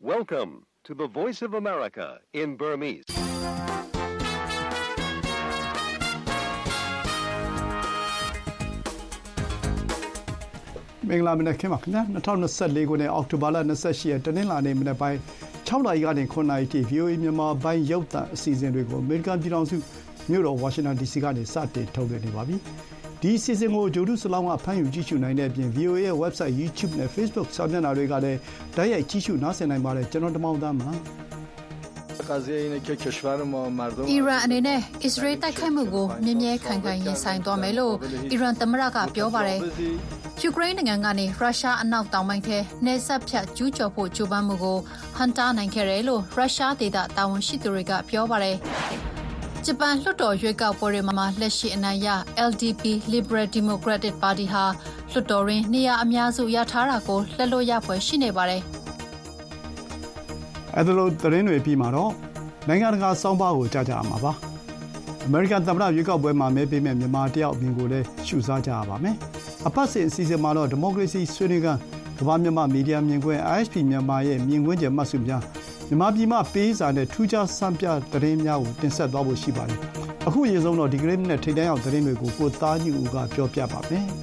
Welcome to the Voice of America in Burmese. မင်္ဂလာမနက်ခင်းပါခင်ဗျာ2024ခုနှစ်အောက်တိုဘာလ28ရက်တနင်္လာနေ့မနက်ပိုင်း6နာရီကနေ9နာရီထိ VOA မြန်မာပိုင်းရုပ်သံအစီအစဉ်တွေကိုအမေရိကန်ပြည်ထောင်စုမြို့တော်ဝါရှင်တန် DC ကနေစတင်ထုတ်လွှင့်နေပါပြီ။ဒီအစီအစဉ်ကိုဂျိုဒုစလောင်းကဖမ်းယူကြည့်ရှုနိုင်တဲ့အပြင် VOA ရဲ့ website YouTube နဲ့ Facebook စာမျက်နှာတွေကလည်းတိုက်ရိုက်ကြည့်ရှုနားဆင်နိုင်ပါတယ်ကျွန်တော်တမောင်သားမှာအီရန်အနေနဲ့အစ္စရေးတိုက်ခိုက်မှုကိုမြင်းမြဲခိုင်ခိုင်ရင်ဆိုင်သွားမယ်လို့အီရန်သမ္မတကပြောပါတယ်။ယူကရိန်းနိုင်ငံကနေရုရှားအနောက်တောင်ပိုင်းထဲနယ်စပ်ဖြတ်ကျူးကျော်ဖို့ကြိုးပမ်းမှုကိုဟန်တာနိုင်ခဲ့တယ်လို့ရုရှားဒေသတာဝန်ရှိသူတွေကပြောပါတယ်။ဂျပန်လွှတ်တော်ရွေးကောက်ပွဲတွေမှာလက်ရှိအနိုင်ရ LDP Liberal Democratic Party ဟာလွှတ်တော်ရင်းနေရာအများစုရထားတာကိုလက်လွတ်ရဖွယ်ရှိနေပါတယ်။အဲ့ဒါလို့သတင်းတွေပြီးမှာတော့နိုင်ငံတကာစောင်းပါးကိုကြားကြရမှာပါ။အမေရိကန်သမ္မတရွေးကောက်ပွဲမှာမဲပေးမဲ့မြန်မာတယောက်အပြင်ကိုလည်းရှုစားကြရပါမယ်။အပတ်စဉ်အစီအစဉ်မှာတော့ဒီမိုကရေစီဆွေးနွေးခန်းကမ္ဘာမြန်မာမီဒီယာမြင်ကွင်း ISP မြန်မာရဲ့မြင်ကွင်းကျမှတ်စုများမြန်မာပြည်မှာပေးစာနဲ့ထူးခြားစံပြသတင်းများကိုတင်ဆက်သွားဖို့ရှိပါတယ်။အခုအရင်ဆုံးတော့ဒီကနေ့နဲ့ထိပ်တန်းရောက်သတင်းတွေကိုကိုသားညူဦးကပြောပြပါမယ်။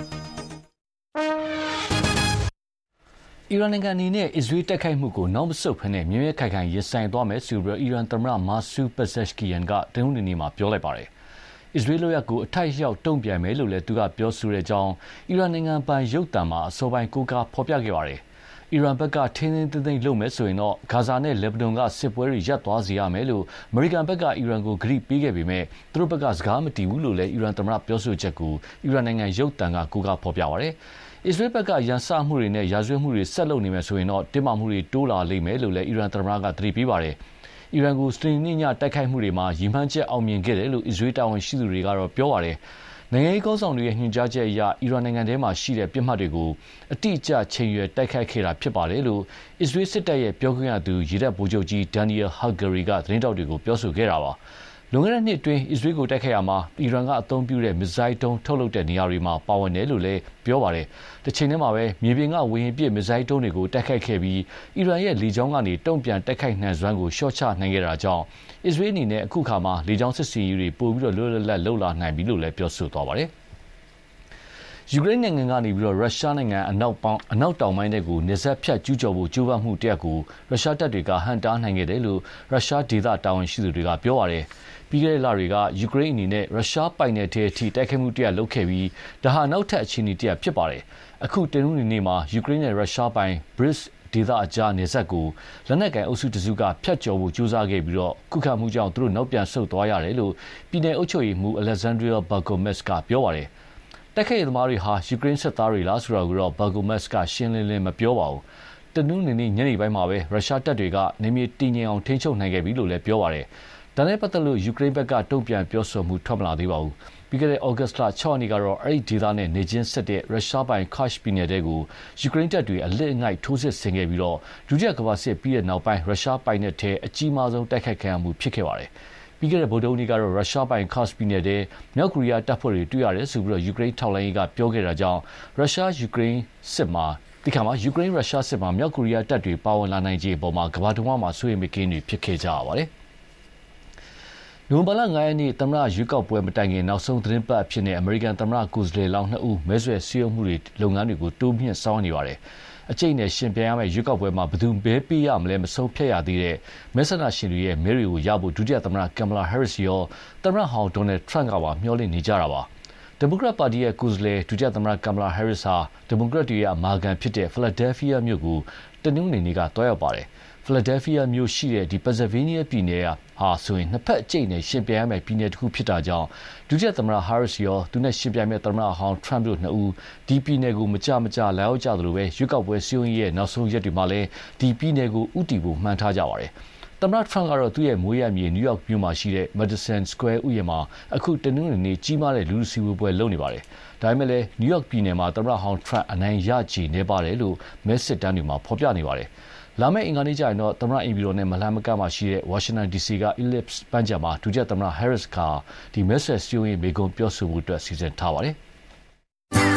အီရန်နိုင်ငံအနေနဲ့အစ္စရေးတိုက်ခိုက်မှုကိုနောက်မဆုတ်ဘဲနဲ့မြင်းမြဲခိုင်ခိုင်ရင်ဆိုင်သွားမယ်ဆိုပြီးအီရန်သမ္မတမာဆူပဇက်ရှ်ကီယန်ကတနင်္ဂနွေနေ့မှာပြောလိုက်ပါတယ်။အစ္စရေးလိုရကိုအထိုက်လျောက်တုံ့ပြန်မယ်လို့လည်းသူကပြောဆိုတဲ့အကြောင်းအီရန်နိုင်ငံပိုင်ရုပ်သံမှာအစောပိုင်းကိုးကားဖော်ပြခဲ့ပါတယ်။အီရန်ဘက်ကထင်းထင်းသိမ်းလုပ်မယ်ဆိုရင်တော့ဂါဇာနဲ့လက်ဘနွန်ကစစ်ပွဲတွေရပ်သွားစေရမယ်လို့အမေရိကန်ဘက်ကအီရန်ကိုဂရုပေးခဲ့ပေမဲ့သူတို့ဘက်ကစကားမတည်ဘူးလို့လည်းအီရန်သမ္မတပြောဆိုချက်ကိုအီရန်နိုင်ငံရုပ်သံကကိုးကားဖော်ပြပါတယ်။အစ္စရေးဘက်ကရန်စမှုတွေနဲ့ရာဇဝတ်မှုတွေဆက်လုပ်နေမယ်ဆိုရင်တော့တင်းမာမှုတွေတိုးလာလိမ့်မယ်လို့လည်းအီရန်သမ္မတကသတိပေးပါတယ်။အီရန်ကိုစနေနေ့ညတိုက်ခိုက်မှုတွေမှာရည်မှန်းချက်အောင်မြင်ခဲ့တယ်လို့အစ္စရေးတာဝန်ရှိသူတွေကတော့ပြောပါတယ်။နိုင်ငံရေးကောင်းဆောင်တွေရဲ့ညွှန်ကြားချက်အရအီရန်နိုင်ငံထဲမှာရှိတဲ့ပြစ်မှတ်တွေကိုအတိအကျချိန်ရွယ်တိုက်ခိုက်ခဲ့တာဖြစ်ပါတယ်လို့အစ္စရေးစစ်တပ်ရဲ့ပြောခွင့်ရသူရေတပ်ဗိုလ်ချုပ်ကြီးဒန်နီယယ်ဟာဂရီကသတင်းတောက်တွေကိုပြောဆိုခဲ့တာပါ။လွန်ခဲ့တဲ့နှစ်အတွင်းအစ္စရေးကိုတိုက်ခိုက်ရမှာအီရန်ကအသုံးပြုတဲ့မစ်ဇိုင်းတုံးထုတ်လုပ်တဲ့နေရာတွေမှာပါဝင်တယ်လို့လည်းပြောပါတယ်။တစ်ချိန်တည်းမှာပဲမြေပြင်ကဝေဟင်ပစ်မစ်ဇိုင်းတုံးတွေကိုတိုက်ခိုက်ခဲ့ပြီးအီရန်ရဲ့လေကြောင်းကနေတုံ့ပြန်တိုက်ခိုက်နိုင်စွမ်းကိုလျှော့ချနိုင်ခဲ့တာကြောင့်အစ္စရေးအနေနဲ့အခုခါမှာလေကြောင်းစစ်ဆေးရေးတွေပိုပြီးလွတ်လပ်လပ်လုပ်လာနိုင်ပြီလို့လည်းပြောဆိုသွားပါတယ်။ယူကရိန်းနိုင်ငံကနေရုရှားနိုင်ငံအနောက်တောင်ပိုင်းတွေကိုနေဆက်ဖြတ်ကျူးကျော်ဖို့ကြိုးပမ်းမှုတရက်ကိုရုရှားတပ်တွေကဟန်တားနိုင်ခဲ့တယ်လို့ရုရှားဒေသတာဝန်ရှိသူတွေကပြောပါတယ်။ပြီးခဲ့တဲ့လတွေကယူကရိန်းအနေနဲ့ရုရှားပိုင်နယ်ထဲအထိတိုက်ခိုက်မှုတရက်လုပ်ခဲ့ပြီးဒါဟာနောက်ထပ်အခြေအနေတရက်ဖြစ်ပါတယ်။အခုတနင်္ဂနွေနေ့မှာယူကရိန်းနဲ့ရုရှားပိုင် Bryansk ဒေသအကြားနေဆက်ကိုလက်နက်ကိုင်အုပ်စုတစုကဖျက်ကျော်ဖို့ကြိုးစားခဲ့ပြီးခုခံမှုကြောင့်သူတို့နောက်ပြန်ဆုတ်သွားရတယ်လို့ပြည်내အုပ်ချုပ်ရေးမှူး Alexandria Bagomets ကပြောပါတယ်။တိုက်ခိုက်ရေးသမားတွေဟာယူကရိန်းစစ်သားတွေလားဆိုတာကိုတော့ Bagomets ကရှင်းလင်းမပြောပါဘူး။တနင်္ဂနွေနေ့ညနေပိုင်းမှာပဲရုရှားတပ်တွေကနေမြေတည်ငြိမ်အောင်ထိန်းချုပ်နိုင်ခဲ့ပြီလို့လည်းပြောပါတယ်။ဒါနဲ့ပတ်သက်လို့ယူကရိန်းဘက်ကတုံ့ပြန်ပြောဆိုမှုထွက်မလာသေးပါဘူး။ပြီးခဲ့တဲ့ဩဂတ်လ6ရက်နေ့ကတော့အဲ့ဒီဒေသနဲ့နေချင်းဆက်တဲ့ရုရှားပိုင် Kursk ပြည်နယ်တဲကိုယူကရိန်းတပ်တွေအလစ်အငိုက်ထိုးစစ်ဆင်ခဲ့ပြီးဒုတိယကမ္ဘာစစ်ပြီးတဲ့နောက်ပိုင်းရုရှားပိုင်နယ်ထဲအကြီးမားဆုံးတိုက်ခိုက်ခံရမှုဖြစ်ခဲ့ပါတယ်။ပြီးခဲ့တဲ့ဗုဒ္ဓဟူးနေ့ကတော့ရုရှားပိုင် Kursk ပြည်နယ်ထဲမြောက်ကိုရီးယားတပ်ဖွဲ့တွေတွေ့ရတယ်ဆိုပြီးယူကရိန်းထောက်လှမ်းရေးကပြောခဲ့တာကြောင့်ရုရှားယူကရိန်းစစ်မှာဒီခါမှာယူကရိန်းရုရှားစစ်မှာမြောက်ကိုရီးယားတပ်တွေပါဝင်လာနိုင်ခြေအပေါ်မှာကမ္ဘာတဝန်းမှာစိုးရိမ်မကင်းတွေဖြစ်ခဲ့ကြရပါတယ်။နိုဝင်ဘာလ9ရက်နေ့သမ္မတရွေးကောက်ပွဲမတိုင်ခင်နောက်ဆုံးသတင်းပတ်အဖြစ်နဲ့အမေရိကန်သမ္မတကိုယ်စားလှယ်လောင်း2ဦးမဲဆွယ်စည်းရုံးမှုတွေလုပ်ငန်းတွေကိုတိုးမြင့်ဆောင်နေပါတယ်။အကျိတ်နဲ့ရှင်ပြိုင်ရမယ့်ရွေးကောက်ပွဲမှာဘယ်သူမဲပေးရမလဲမဆုံးဖြတ်ရသေးတဲ့မဲဆန္ဒရှင်တွေရဲ့မဲတွေကိုရဖို့ဒုတိယသမ္မတကမ်မလာဟဲရစ်ရောသမ္မတဟောင်းဒေါ်နယ်ထရန့်ကပါမျှော်လင့်နေကြတာပါ။ဒီမိုကရက်ပါတီရဲ့ကိုယ်စားလှယ်ဒုတိယသမ္မတကမ်မလာဟဲရစ်ဟာဒီမိုကရက်တွေရဲ့အမာခံဖြစ်တဲ့ဖီလာဒဲဖီးယားမြို့ကိုတနင်္ဂနွေနေ့ကတွားရောက်ပါတယ်။ဖီလာဒဲဖီးယားမြို့ရှိတဲ့ဒီပန်ဆယ်ဗေးနီးယားပြည်နယ်ဟာဆိုရင်နှစ်ဖက်အကျိတ်နဲ့ရှင်ပြိုင်ရမယ့်ပြည်နယ်တစ်ခုဖြစ်တာကြောင့်ဒုတိယသမ္မတဟဲရစ်ရောသူနဲ့ရှင်ပြိုင်မဲ့သမ္မတဟောင်းထရန့်တို့နှစ်ဦးဒီပြည်နယ်ကိုမကြလာရောက်ကြသလိုပဲရွေးကောက်ပွဲစည်းရုံးရေးရဲ့နောက်ဆုံးရက်တွေမှာလည်းဒီပြည်နယ်ကိုဥတီဖို့မှန်းထားကြပါတယ်။သမ္မတထရန့်ကတော့သူ့ရဲ့မွေးရမြေနယူးယောက်မြို့မှာရှိတဲ့ Madison Square ဥယျာဉ်မှာအခုတနင်္ဂနွေနေ့ကြီးမားတဲ့လူထုစည်းဝေးပွဲလုပ်နေပါတယ်။ဒါပေမဲ့လည်းနယူးယောက်ပြည်နယ်မှာသမ္မတဟောင်းထရန့်အနိုင်ရခြေနေပါတယ်လို့မဲစစ်တမ်းတွေမှာဖော်ပြနေပါတယ်။လာမယ့်အင်္ဂါနေ့ကျရင်တော့သမ္မတအင်ပီရိုနဲ့မလှမ်းမကမ်းမှာရှိတဲ့ဝါရှင်တန် DC က Ellipse ပန်းခြံမှာဒုတိယသမ္မတ Harris ကဒီမဲဆွယ်စည်းရုံးရေးမိန့်ခွန်းပြောဆိုမှုအတွက်စီစဉ်ထားပါတယ်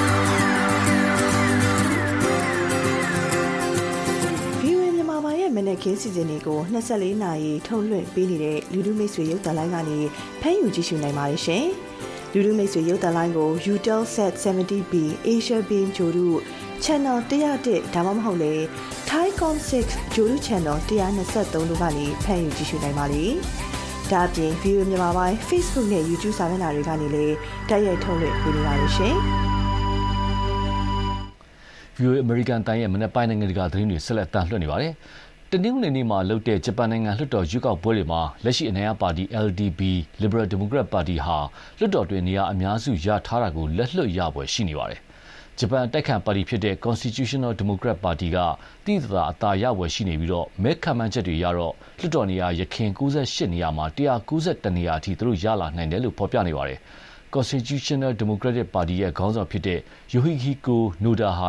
။ VOA မြန်မာပိုင်းရဲ့မနေ့ခင်းစီစဉ်တွေကို24နာရီထုတ်လွှင့်ပေးနေတဲ့လူထုမိတ်ဆွေရုပ်သံလိုင်းကနေဖမ်းယူကြည့်ရှုနိုင်ပါတယ်ရှင်။လူထုမိတ်ဆွေရုပ်သံလိုင်းကို Utelsat 70B Asia Beam ဂျိုရု Channel 101ဒါမှမဟုတ်လေ Thaicom 6ဂျိုရု Channel 123တို့ကနေဖမ်းယူကြည့်ရှုနိုင်ပါတယ်။ဒါ့အပြင် View မြန်မာပိုင်း Facebook နဲ့ YouTube စာမျက်နှာတွေကနေလည်းတိုက်ရိုက်ထုတ်လွှင့်ပေးနေပါတယ်ရှင်။ VOA American တိုင်းရဲ့မနက်ပိုင်းနိုင်ငံတကာသတင်းတွေဆက်လက်တင်ပြနေပါတယ်။တနင်္ဂနွေနေ့မှာလုပ်တဲ့ဂျပန်နိုင်ငံလွှတ်တော်ရွေးကောက်ပွဲတွေမှာလက်ရှိအနိုင်ရပါတီ LDP Liberal Democrat Party ဟာလွှတ်တော်တွင်နေရာအများစုရထားတာကိုလက်လွတ်ရပွဲရှိနေပါတယ်။ဂျပန်တိုက်ခိုက်ပါတီဖြစ်တဲ့ Constitutional Democrat Party ကတိကျအသာရပွဲရှိနေပြီးတော့မဲခံမှန်းချက်တွေရတော့လွှတ်တော်နေရာရခင်68နေရာမှာ191နေရာအထိသူတို့ရလာနိုင်တယ်လို့ဖော်ပြနေပါတယ်။ Constitutional Democratic Party ရဲ့ခေါင်းဆောင်ဖြစ်တဲ့ Yoshihiko Noda ဟာ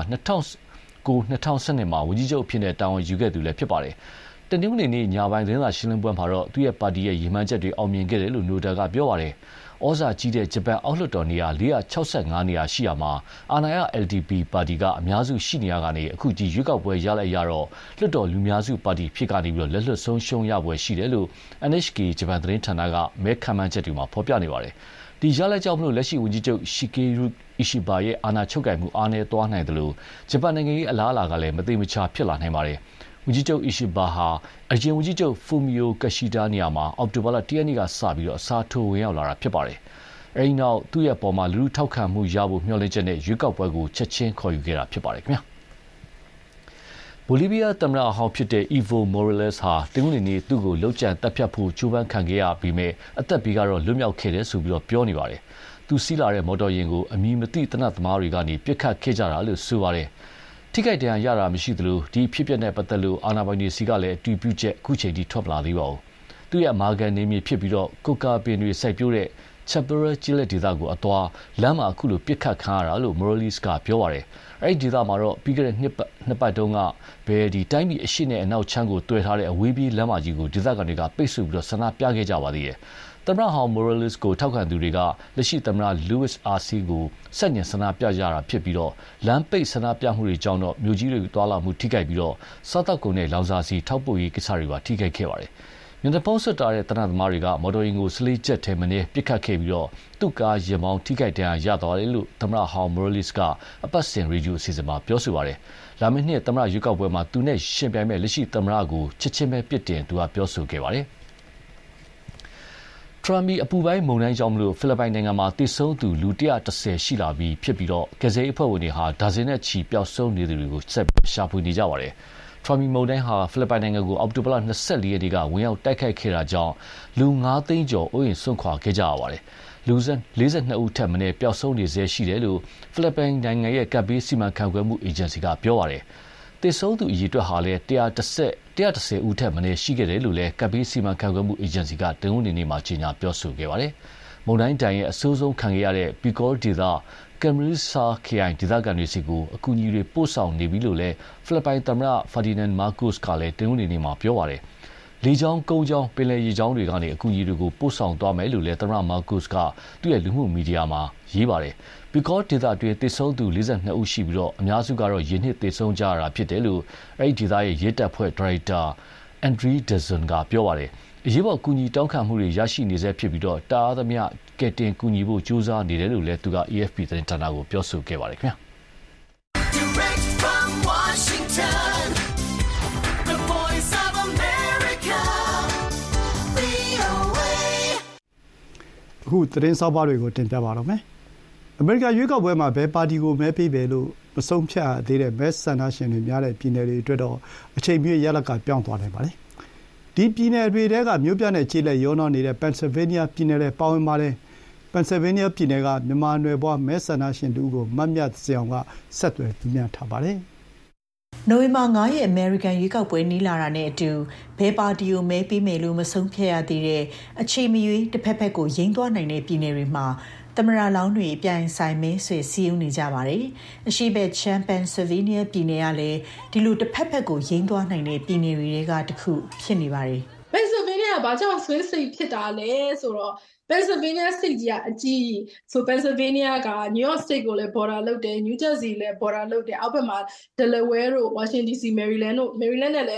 2012မှာဝန်ကြီးချုပ်အဖြစ်နဲ့တာဝန်ယူခဲ့သူလည်းဖြစ်ပါတယ်။တနင်္ဂနွေနေ့ညပိုင်းသတင်းစာရှင်းလင်းပွဲမှာတော့သူ့ရဲ့ပါတီရဲ့ရည်မှန်းချက်တွေအောင်မြင်ခဲ့တယ်လို့ Noda ကပြောပါတယ်။ဩဇာကြီးတဲ့ဂျပန်အောက်လွှတ်တော်နေရာ465နေရာရှိရာမှာအာဏာရ LDP ပါတီကအများစုရှိနေရကနေအခုဒီရွေးကောက်ပွဲရလိုက်ရတော့လွှတ်တော်လူများစုပါတီဖြစ်ကနေပြီးတော့လက်လွတ်ဆုံးရှုံးရပွဲရှိတယ်လို့ NHK ဂျပန်သတင်းဌာနကမဲခံမှန်းချက်တွေမှာဖော်ပြနေပါတယ်။ဒီရလဒ်ကြောင့်လက်ရှိဝန်ကြီးချုပ် Shigeru Ishiba ရဲ့အာဏာချုပ်ကိုင်မှုအားနည်းသွားနိုင်တယ်လို့ဂျပန်နိုင်ငံရေးအလားအလာကလည်းမသိမချဖြစ်လာနိုင်ပါတယ်။ဝန်ကြီးချုပ် Ishiba ဟာအရင်ဝန်ကြီးချုပ် Fumio Kishida နေရာမှာအောက်တိုဘာလ1ရက်နေ့ကစပြီးတော့အစားထိုးဝင်ရောက်လာတာဖြစ်ပါတယ်။အဲဒီနောက်သူ့ရဲ့ပေါ်မှာလူထုထောက်ခံမှုရဖို့မျှော်လင့်ချက်နဲ့ရွေးကောက်ပွဲကိုချက်ချင်းခေါ်ယူခဲ့တာဖြစ်ပါတယ်ခင်ဗျာ။ဘိုလီးဗီးယားသမ္မတအဟောင်းဖြစ်တဲ့ Evo Morales ဟာတနင်္ဂနွေနေ့သူ့ကိုလှုပ်ကြံတပ်ဖြတ်ဖို့ကြိုးပမ်းခံခဲ့ရပြီးမြဲအသက်ဘေးကတော့လွတ်မြောက်ခဲ့တယ်ဆိုပြီးတော့ပြောနေပါတယ်။သူစီးလာတဲ့မော်တော်ယာဉ်ကိုအမည်မသိတနတ်သမားတွေကနေပစ်ခတ်ခဲ့ကြတာလို့ဆိုပါတယ်။ထိခိုက်ဒဏ်ရာရတာမရှိသလိုဒီဖြစ်ပျက်တဲ့ပတ်သက်လို့အာဏာပိုင်တွေစီကလည်းအတည်ပြုချက်အခုချိန်ထိထွက်မလာသေးပါဘူး။သူ့ရဲ့အမာခံနေမြေဖြစ်ပြီးတော့ကိုကာပင်တွေစိုက်ပျိုးတဲ့Chapera ကျေးလက်ဒေသကိုအသွားလမ်းမှာအခုလိုပစ်ခတ်ခံရတာလို့ Morales ကပြောပါတယ်။အဲဒီဒေသမှာတော့ပြီးခဲ့တဲ့နှစ်ပတ်တုန်းကဘယ်ဒီတိုင်းပြည်အရှိနဲ့အနောက်ချမ်းကိုတွဲထားတဲ့အဝေးပြေးလမ်းမကြီးကိုဒေသခံတွေကပိတ်ဆို့ပြီးတော့ဆန္ဒပြခဲ့ကြပါသေးတယ်။သမ္မတဟောင်း Morales ကိုထောက်ခံသူတွေကလက်ရှိသမ္မတ Luis Arce ကိုစက်ညင်ဆန္ဒပြကြတာဖြစ်ပြီးတော့လမ်းပိတ်ဆန္ဒပြမှုတွေကြောင့်တော့မြို့ကြီးတွေတွာလာမှုထိခိုက်ပြီးတော့စားတောက်ကုန်နဲ့လောင်စာဆီထောက်ပို့ရေးကိစ္စတွေပါထိခိုက်ခဲ့ပါတယ်။မြန်တပုံးဆွတ်တာတဲ့တနတ်သမားတွေကမော်တော်ယာဉ်ကိုစလေးချက်ထဲမနေပစ်ခတ်ခဲ့ပြီးတော့သူ့ကားရင်မောင်းထိခိုက်ဒဏ်ရာရသွားတယ်လို့သမ္မတဟောင်း Morales ကအပတ်စဉ်ရေဒီယိုအစီအစဉ်မှာပြောဆိုပါတယ်။လာမယ့်နှစ်သမ္မတရွေးကောက်ပွဲမှာသူနဲ့ရှင်ပြိုင်မဲ့လက်ရှိသမ္မတကိုချက်ချင်းပဲပြစ်တင်သူကပြောဆိုခဲ့ပါတယ်။ ထရမ်မီအပူပိုင်းမုန်တိုင်းကြောင့်ဖိလစ်ပိုင်နိုင်ငံမှာသေဆုံးသူလူ110ရှိလာပြီးဖြစ်ပြီးတော့ကယ်ဆယ်ရေးအဖွဲ့ဝင်တွေဟာဒါဇင်နဲ့ချီပျောက်ဆုံးနေသူတွေကိုဆက်ရှာဖွေနေကြပါတယ်။ထရမ်မီမုန်တိုင်းဟာဖိလစ်ပိုင်နိုင်ငံကိုအောက်တိုဘာလ24ရက်နေ့ကဝင်ရောက်တိုက်ခိုက်ခဲ့တာကြောင့်လူ9သိန်းကျော်အိုးအိမ်စွန့်ခွာခဲ့ကြရပါတယ်။လူ42ဦးထက်မနည်းပျောက်ဆုံးနေဆဲရှိတယ်လို့ဖိလစ်ပိုင်နိုင်ငံရဲ့ကပ်ဘေးစီမံခန့်ခွဲမှုအေဂျင်စီကပြောပါတယ်။သေဆုံးသူအရေအတွက်ဟာလည်း110ဦးထက်မနည်းရှိခဲ့တယ်လို့လည်းကပ်ဘေးစီမံခန့်ခွဲမှုအေဂျင်စီကတနင်္ဂနွေနေ့မှာကြေညာပြောဆိုခဲ့ပါတယ်။မုန်တိုင်းတိုင်ရဲ့အဆိုးဆုံးခံခဲ့ရတဲ့ပီကောဒေသကမ်မရီဆာခရိုင်ဒေသခံတွေစီကိုအကူအညီတွေပို့ဆောင်နေပြီလို့လည်းဖိလစ်ပိုင်သမ္မတဖာဒီနန်မာကိုစ်ကလည်းတနင်္ဂနွေနေ့မှာပြောပါတယ်။လေကြောင်းကုန်းကြောင်းပင်လယ်ရေကြောင်းတွေကနေအကူအညီတွေကိုပို့ဆောင်သွားမယ်လို့လည်းသမ္မတမာကိုစ်ကသူ့ရဲ့လူမှုမီဒီယာမှာရေးပါတယ်။ပီကောဒေသအတွင်းသေဆုံးသူ42ဦးရှိပြီးတော့အများစုကတော့ရေနစ်သေဆုံးကြရတာဖြစ်တယ်လို့အဲဒီဒေသရဲ့ရဲတပ်ဖွဲ့ဒါရိုက်တာအန်ဒရီဒဇွန်ကပြောပါတယ်။အရေးပေါ်ကူညီတောင်းခံမှုတွေရရှိနေဆဲဖြစ်ပြီးတော့တာအားသမျှကယ်တင်ကူညီဖို့ကြိုးစားနေတယ်လို့လည်းသူက AFP သတင်းဌာနကိုပြောဆိုခဲ့ပါတယ်ခင်ဗျာ Direct from Washington The Voice of America VOA အခုသတင်းစောက်ပါတွေကိုတင်ပြပါတော့မယ်အမေရိကန်ရွေးကောက်ပွဲမှာဘယ်ပါတီကိုမဲပေးပဲလို့မဆုံးဖြတ်သေးတဲ့မဲဆန္ဒရှင်တွေများတဲ့ပြည်နယ်တွေအတွက်တော့အချိန်ပြည့်ရလဒ်ကပြောင်းသွားနိုင်ပါတယ်ဒီပြည်နယ်တွေထဲကမြို့ပြနဲ့ကျေးလက်ရောနှောနေတဲ့ပန်ဆယ်ဗေးနီးယားပြည်နယ်လည်းပါဝင်ပါတယ်ပန်ဆယ်ဗေးနီးယားပြည်နယ်ကမြန်မာနွယ်ဘွားမဲဆန္ဒရှင်တူကိုမတ်မြတ်စအောင်ကဆက်သွယ်ပြမြထားပါတယ်နိုဝင်ဘာ9ရက်အမေရိကန်ရွေးကောက်ပွဲနီးလာတာနဲ့အတူဘယ်ပါတီကိုမဲပေးမယ်လို့မဆုံးဖြတ်ရသေးတဲ့အချိန်မရွေးတစ်ဖက်ဖက်ကိုယိမ်းသွားနိုင်တဲ့ပြည်နယ်တွေမှာသမ္မတလောင်းတွေပြိုင်ဆိုင်မဲဆွယ်စည်းရုံးနေကြပါတယ်။အရှိဘက်ချမ်ပန်ဆယ်ဗေးနီးယားပြည်နယ်ကလည်းဒီလိုတစ်ဖက်ဖက်ကိုယိမ်းသွားနိုင်တဲ့ပြည်နယ်တွေကတစ်ခုဖြစ်နေပါတယ်။ပန်ဆယ်ဗေးနီးယားကဘာကြောင့်ဆွေးစိတ်ဖြစ်တာလဲဆိုတော့Pennsylvania state ကြီးကအကြီးဆို Pennsylvania က New York state ကိုလည်း border လုပ်တယ် New Jersey လည်း border လုပ်တယ်အောက်ဘက်မှာ Delaware တို့ Washington DC Maryland နဲ့လည်း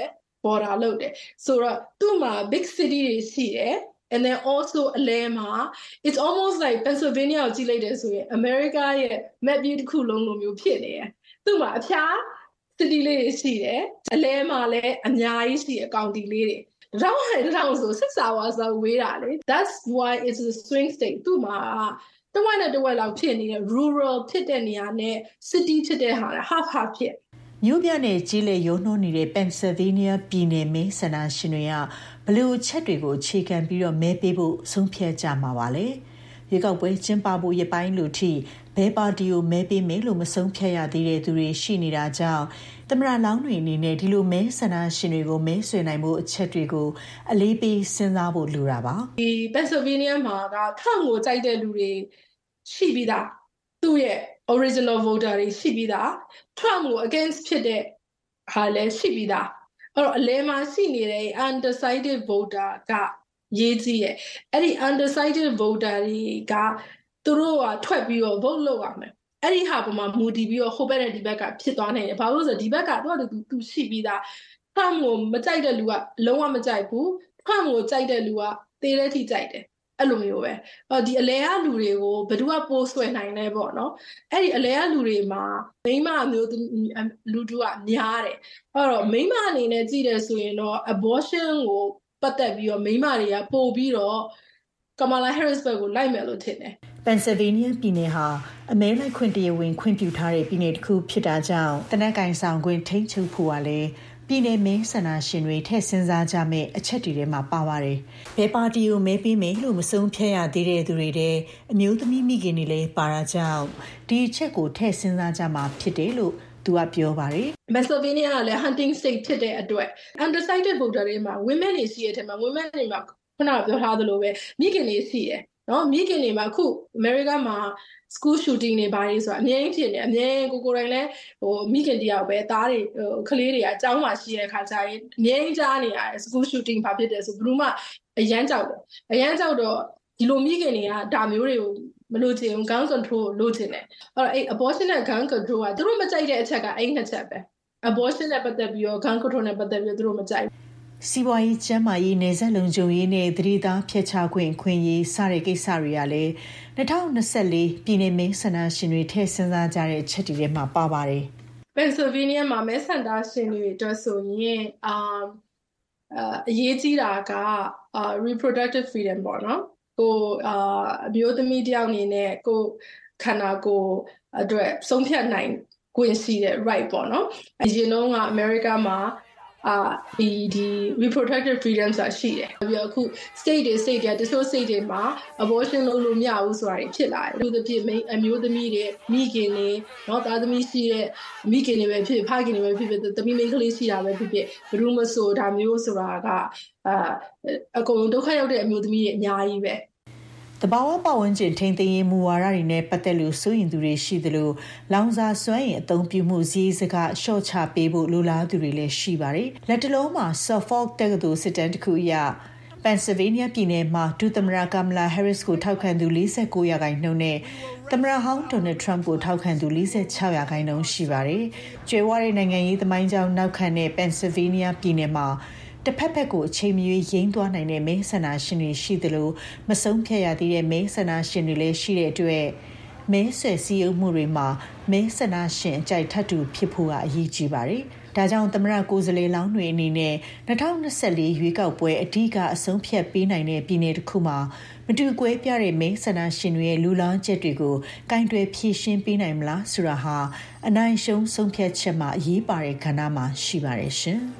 border လုပ်တယ်ဆိုတော့သူ့မှာ big city တွေရှိတယ် and then also အလဲမှာ it's almost like Pennsylvania ကိုကြည့်လိုက်တယ်ဆိုရင် America ရဲ့ map ကြီးတစ်ခုလုံးလိုမျိုးဖြစ်နေတယ်သူ့မှာအဖျား city လေးတွေရှိတယ်အလဲမှာလည်းအများကြီးရှိတယ် county လေးတွေတောင်ဆို6 hours လောက်ဝေးတာလေ that's why it's a swing state သူ့မှာတဝက်နဲ့တဝက်လောက်ဖြစ်နေတဲ့ rural ဖြစ်တဲ့နေရာနဲ့ city ဖြစ်တဲ့ဟာ half ဖြစ်မြို့ပြနဲ့ကြီးလေရုံနှိုးနေတဲ့ Pennsylvania ပြည်နယ်မဲဆန္ဒရှင်တွေကဘလို့ချက်တွေကိုအခြေခံပြီးတော့မဲပေးဖို့ဆုံးဖြတ်ကြမှာပါလေရွေးကောက်ပွဲကျင်းပဖို့ရပိုင်းလို့ထိဘဲပါတီကိုမဲပေးမယ်လို့မဆုံးဖြတ်ရသေးတဲ့သူတွေရှိနေတာကြောင့်သမရလောင်းတွေအနေနဲ့ဒီလိုမဲဆန္ဒရှင်တွေကိုမဲဆွေနိုင်မှုအချက်တွေကိုအလေးပေးစဉ်းစားဖို့လိုတာပါဒီ Pennsylvania မှာကTrumpကိုကြိုက်တဲ့လူတွေရှိပြီးသားသူ့ရဲ့ original voter တွေရှိပြီးသား Trump ကို against ဖြစ်တဲ့ဟာလည်းရှိပြီးသားအဲ့တော့အလဲမှာရှိနေတဲ့ undecided voter ကရေးကြီးရဲ့အဲ့ဒီ undecided voter တွေကသူတို့ကထွက်ပြီးတော့ vote လုပ်ရမယ်အဲ့ဒီဟာပေါ်မှာမူတည်ပြီးတော့ဟိုဘက်နဲ့ဒီဘက်ကဖြစ်သွားနိုင်တယ်ဘာလို့လဲဆိုတော့ဒီဘက်ကသူရှိပြီးသား Trump ကိုမကြိုက်တဲ့လူကလုံးဝမကြိုက်ဘူး Trump ကိုကြိုက်တဲ့လူကသေတဲ့ထိကြိုက်တယ်အဲ့လိုမျိုးပဲဒီအလဲကလူတွေကိုဘယ်သူကပိုးဆွဲနိုင်လဲပေါ့နော်အဲ့ဒီအလဲကလူတွေမှာမိန်းမမျိုးလူတို့ကများတယ်အဲ့တော့မိန်းမအနေနဲ့ကြည့်တယ်ဆိုရင်တော့ abortion ကိုပတ်သက်ပြီးတော့မိန်းမတွေကပို့ပြီးတော့ Kamala Harris ဘက်ကိုလိုက်မယ်လို့ထင်တယ် Pennsylvania ပြည်နယ်ဟာအမဲလိုက်ခွင့်တရားဝင်ခွင့်ပြုထားတဲ့ပြည်နယ်တစ်ခုဖြစ်တာကြောင့်တနက်ကင်ဆောင်ခွင့်ထိန်းချုပ်ဖို့ကလည်းပြည်နယ်မဲဆန္ဒရှင်တွေထည့်စဉ်းစားကြမယ့်အချက်တွေထဲမှာပါပါတယ်။ဘယ်ပါတီကိုမဲပေးမယ်လို့မဆုံးဖြတ်ရသေးတဲ့သူတွေတဲ့အမျိုးသမီးမိခင်တွေလည်းပါတာကြောင့်ဒီအချက်ကိုထည့်စဉ်းစားကြမှာဖြစ်တယ်လို့သူကပြောပါတယ်။ Pennsylvania ကလည်း hunting state ဖြစ်တဲ့အတွက် undecided voter တွေမှာ women တွေရှိတဲ့အထက်မှာ women တွေမှာခုနကပြောထားသလိုပဲမိခင်တွေရှိတယ်နော်မိခင်တွေမှာအခု America မှာ school shooting တွေဘာတွေဆိုတာအမြဲဖြစ်နေအမြဲကိုယ်တိုင်လည်းမိခင်တယောက်ပဲသားတွေကလေးတွေအကြောင်းမှရှိတဲ့ခါကျရင်အမြဲကြားနေရတယ် school shooting ဘာဖြစ်တယ်ဆိုဘယ်သူမှအရန်ကြောက်တယ်အရန်ကြောက်တော့ဒီလိုမိခင်တွေကဒါမျိုးတွေကိုမလို့ချင် gun control လို့ချင်တယ်အဲ့ abortion နဲ့ gun control ကသူတို့မကြိုက်တဲ့အချက်ကအဲ့နှစ်ချက်ပဲ abortion နဲ့ပတ်သက်ပြီးတော့ gun control နဲ့ပတ်သက်ပြီးတော့သူတို့မကြိုက်စီးပွားရေးကျန်းမာရေးနယ်စပ်လုံခြုံရေးနဲ့သတိသားဖျက်ချခွင့်ခွင့်ရေးစတဲ့ကိစ္စတွေကလည်း2024ပြည်နယ်မဲဆန္ဒရှင်တွေထည့်စဉ်းစားကြတဲ့အချက်တွေထဲမှာပါပါတယ်။ Pennsylvania မှာမဲဆန္ဒရှင်တွေအတွက်ဆိုရင်အရေးကြီးတာကreproductive freedom ပေါ့နော်။ကိုအမျိုးသမီးတယောက်အနေနဲ့ကိုခန္ဓာကိုယ်အတွက်ဆုံးဖြတ်နိုင်ခွင့်ရှိတဲ့ right ပေါ့နော်။အရင်တော့က America မှာဒီ reproductive freedom ဆိုတာရှိတယ်ပြီးတော့အခု state တွေတချို့ state တွေမှာ abortion လုပ်လို့မရဘူးဆိုတာဖြစ်လာတယ်သူတို့ဖြစ်အမျိုးသမီးတွေမိခင်တွေเนาะသားသမီးရှိတဲ့မိခင်တွေပဲဖြစ်ဖခင်တွေပဲဖြစ်သမီးမိန်းကလေးရှိတာပဲဖြစ်ဘယ်သူမှဆိုဒါမျိုးဆိုတာကအကုန်လုံးဒုက္ခရောက်တဲ့အမျိုးသမီးတွေအများကြီးပဲတဘာဝပတ်ဝန်းကျင်ထိန်းသိမ်းရေးမူဝါဒတွေနဲ့ပတ်သက်လို့စိုးရိမ်သူတွေရှိသလိုလောင်စာစွမ်းအင်အသုံးပြုမှုစည်းစကရှော့ချပေးဖို့လိုလားသူတွေလည်းရှိပါတယ်။လက်တလုံးမှာ Suffolk တက္ကသိုလ်စစ်တမ်းတစ်ခုအရ Pennsylvania ပြည်နယ်မှာဒုသမ္မတ Kamala Harris ကိုထောက်ခံသူ49%နဲ့သမ္မတဟောင်း Donald Trump ကိုထောက်ခံသူ46%ရှိပါတယ်။ကျွဲဝတဲ့နိုင်ငံရေးသမိုင်းကြောင်းနောက်ခံတဲ့ Pennsylvania ပြည်နယ်မှာတစ်ဖက်ဖက်ကိုအချိန်မရွေးရင်းသွားနိုင်တဲ့မဲဆန္ဒရှင်တွေရှိသလိုမဆုံးဖြတ်ရသေးတဲ့မဲဆန္ဒရှင်တွေလည်းရှိတဲ့အတွက်မဲဆွယ်စည်းရုံးမှုတွေမှာမဲဆန္ဒရှင်အကြိုက်ထပ်တူဖြစ်ဖို့ကအရေးကြီးပါတယ်။ဒါကြောင့်သမ္မတကိုယ်စားလှယ်လောင်းတွေအနေနဲ့2024ရွေးကောက်ပွဲအဓိကအဆုံးဖြတ်ပေးနိုင်တဲ့ပြည်နယ်တစ်ခုမှာမတူကွဲပြားတဲ့မဲဆန္ဒရှင်တွေရဲ့လူလားချက်တွေကိုကင်တွယ်ဖြည့်ရှင်းပေးနိုင်မလားဆိုတာဟာအနိုင်ရှုံးဆုံးဖြတ်ချက်မှာအရေးပါတဲ့ကဏ္ဍမှာရှိပါတယ်ရှင်။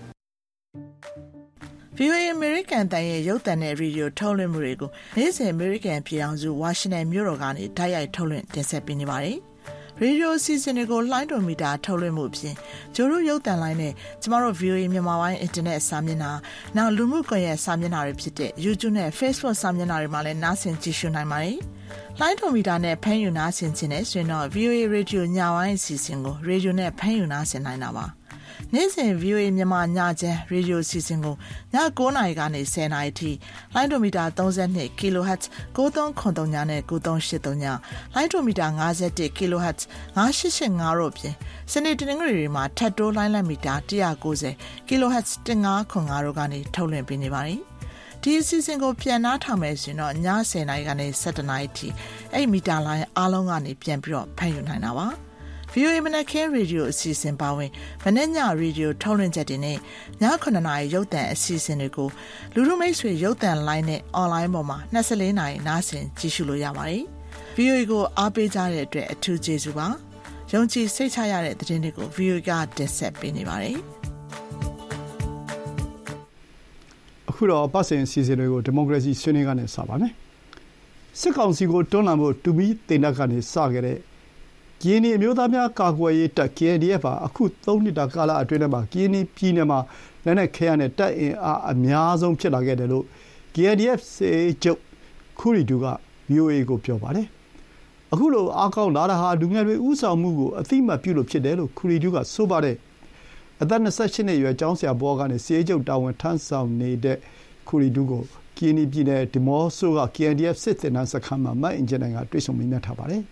VOA American တန်ရဲ့ရုပ်သံနဲ့ရေဒီယိုထုတ်လွှင့်မှုတွေကိုနေ့စဉ် American ပြည်ထောင်စု Washington မြို့တော်ကနေတိုက်ရိုက်ထုတ်လွှင့်တင်ဆက်ပေးနေပါတယ်။ရေဒီယိုအစီအစဉ်တွေကိုလှိုင်းတော်မီတာထုတ်လွှင့်မှုအပြင်ကျိုးတို့ရုပ်သံလိုင်းနဲ့ကျမတို့ VOA မြန်မာပိုင်း Internet စာမျက်နှာနောက်လူမှုကွန်ရက်စာမျက်နှာတွေဖြစ်တဲ့ YouTube နဲ့ Facebook စာမျက်နှာတွေမှာလည်းနားဆင်ကြည့်ရှုနိုင်ပါတယ်။လှိုင်းတော်မီတာနဲ့ဖမ်းယူနားဆင်ခြင်းနဲ့ဆိုရင်တော့ VOA Radio ညပိုင်းအစီအစဉ်ကို Radio နဲ့ဖမ်းယူနားဆင်နိုင်တာပါ။နေ့စဉ် VOA မြန်မာညချမ်းရေဒီယိုစီစဉ်ကိုည9:00 နာရီကနေ10:00 နာရီထိလိုင်းဒိုမီတာ32 kHz 9393နဲ့9383လိုင်းဒိုမီတာ51 kHz 9885တို့ဖြင့်စနေတနင်္ဂနွေတွေမှာထပ်တိုးလိုင်းလက်မီတာ190 kHz 1505တို့ကနေထုတ်လွှင့်ပေးနေပါတယ်ဒီအစီအစဉ်ကိုပြန်နှားထောင်မယ်ဆိုရင်တော့ည10:00 နာရီကနေ17:00 နာရီထိအဲ့မီတာလိုင်းအားလုံးကနေပြန်ပြီးတော့ဖန်ယူနိုင်တာပါVOA မနက်ခင်းရေဒီယိုအစီအစဉ်ပါဝင်မနေ့ညရေဒီယိုထုတ်လွှင့်ချက်တွေနဲ့ည9:00 နာရီရုပ်သံအစီအစဉ်တွေကိုလူထုမိတ်ဆွေရုပ်သံလိုင်းနဲ့အွန်လိုင်းပေါ်မှာ24နာရီနားဆင်ကြည့်ရှုလို့ရပါတယ်။ VOA ကိုအားပေးကြတဲ့အတွက်အထူးကျေးဇူးပါ။ယုံကြည်စိတ်ချရတဲ့သတင်းတွေကို VOA ကတင်ဆက်ပေးနေပါတယ်။အခုတော့ပတ်စင်စီစဉ်တွေကိုဒီမိုကရေစီဆွေးနွေးကနေစပါမယ်။စစ်ကောင်စီကိုတွန်းလှန်ဖို့တူမီတင်တပ်ကနေစခဲ့တဲ့ကရင်အမျိုးသားများကာကွယ်ရေးတပ် KNDF ဟာအခု3နှစ်တာကာလအတွင်းထဲမှာကရင်ပြည်နယ်မှာလက်နက်ခဲယမ်းနဲ့တပ်အင်အားအများဆုံးဖြစ်လာခဲ့တယ်လို့ KNDF စစ်ချုပ်ခူရီတူက VOA ကိုပြောပါတယ်။အခုလိုအားကောင်းလာတာဟာလူငယ်တွေဥဆောင်မှုကိုအသိအမှတ်ပြုလို့ဖြစ်တယ်လို့ခူရီတူကဆိုပါတယ်။အသက်28နှစ်အရွယ်ကျောင်းဆရာဘောကနေစစ်ချုပ်တာဝန်ထမ်းဆောင်နေတဲ့ခူရီတူကိုကရင်ပြည်နယ်ဒီမော့ဆိုက KNDF စစ်တပ်စခန်းမှာမတ်အင်ဂျင်နိုင်ကတွေ့ဆုံမိနေထားပါတယ်။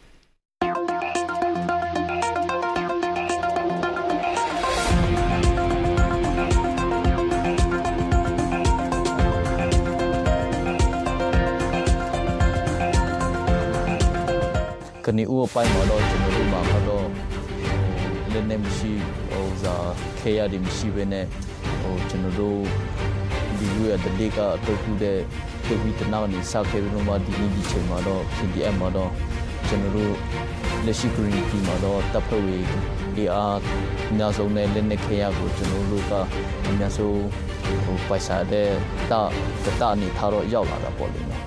ကနေဦးအပိုင်းမှာတော့ကျွန်တော်တို့မှာတော့လည်းနေမရှိဟိုဇာခေရဒီမရှိဘဲနဲ့ကျွန်တော်တို့ဒီယူရတဲ့ကအတော့ခုတဲ့ဒီဗီတနာနေစခဲ့ပြီးတော့ဒီချိန်မှာတော့ PDF မှာတော့ကျွန်တော်တို့လက်ရှိ green team မှာတော့တပ်ဖွဲ့ဝင်ဒီအားညဆုံးနဲ့လက်နေခေရကိုကျွန်တော်တို့ကအများဆုံးပိုက်စားတဲ့တာနေထားတော့ရောက်လာတာပေါ့လေနော်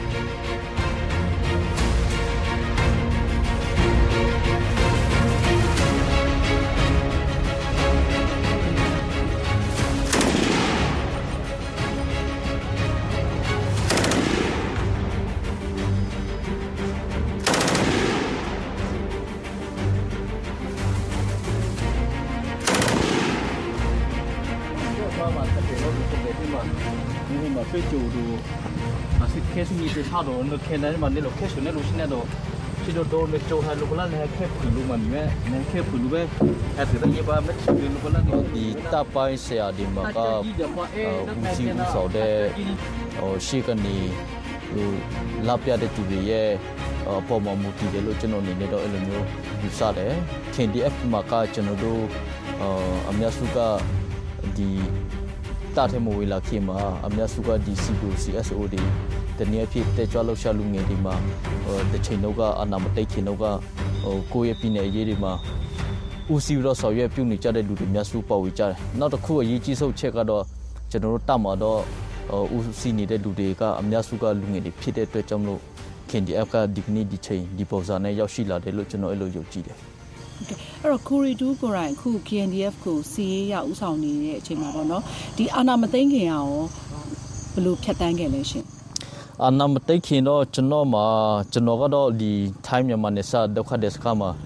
တော့နခဲနေမှလည်း location နဲ့လို့ရှိနေတော့ချီတော့လက်ချိုဟာလောကလာနဲ့ခဲဖူလူမှမြဲနဲ့ခဲဖူလူပဲအဲ့ဒါကြီးပါမချီလောကလာဒီတပ်ပိုင်းဆရာဒီမှာကဦးစီးဦးဆောင်တဲ့ရှေ့ကနေလာပြတဲ့သူတွေရဲ့ပေါ်မှာမူတည်တယ်လို့ကျွန်တော်အနေနဲ့တော့အဲ့လိုမျိုးယူဆတယ် KNDF မှာကကျွန်တော်တို့အများစုကဒီတာထဲမဝေလာခေမှာအများစုကဒီ CSO တွေတနည်းဖြစ်တဲ့ကြွလောက်ရှာလူငယ်တွေမှာတစ်ချိန်တော့ကအနာမတိတ်ခင်တော့ကကိုယ့်ရဲ့ပြည်နယ်ရေးတွေမှာဦးစီးတော့ဆောင်ရွက်ပြုနေကြတဲ့လူတွေများစုပေါ်ဝေကြတယ်နောက်တစ်ခုအရေးကြီးဆုံးချက်ကတော့ကျွန်တော်တို့တမှာတော့ဦးစီးနေတဲ့လူတွေကအများစုကလူငယ်တွေဖြစ်တဲ့အတွက်ကြောင့်လို့ KNDF ကဒီကနေ့ဒီချိန်ဒီပုံစံနဲ့ရောက်ရှိလာတယ်လို့ကျွန်တော်အဲ့လိုယုံကြည်တယ်အဲ့တော့ကိုရီတူကိုရိုင်းအခု KNDF ကိုစီးရေးရဥဆောင်နေတဲ့အချိန်မှာပေါ့နော်ဒီအာနာမသိန်းခင်ရောဘယ်လိုဖြတ်တန်းခဲ့လဲရှင်အာနာမသိန်းခင်တော့ကျွန်တော်ကတော့ဒီ time မြန်မာနဲ့စဒုက္ခတဲ့စခါမှာ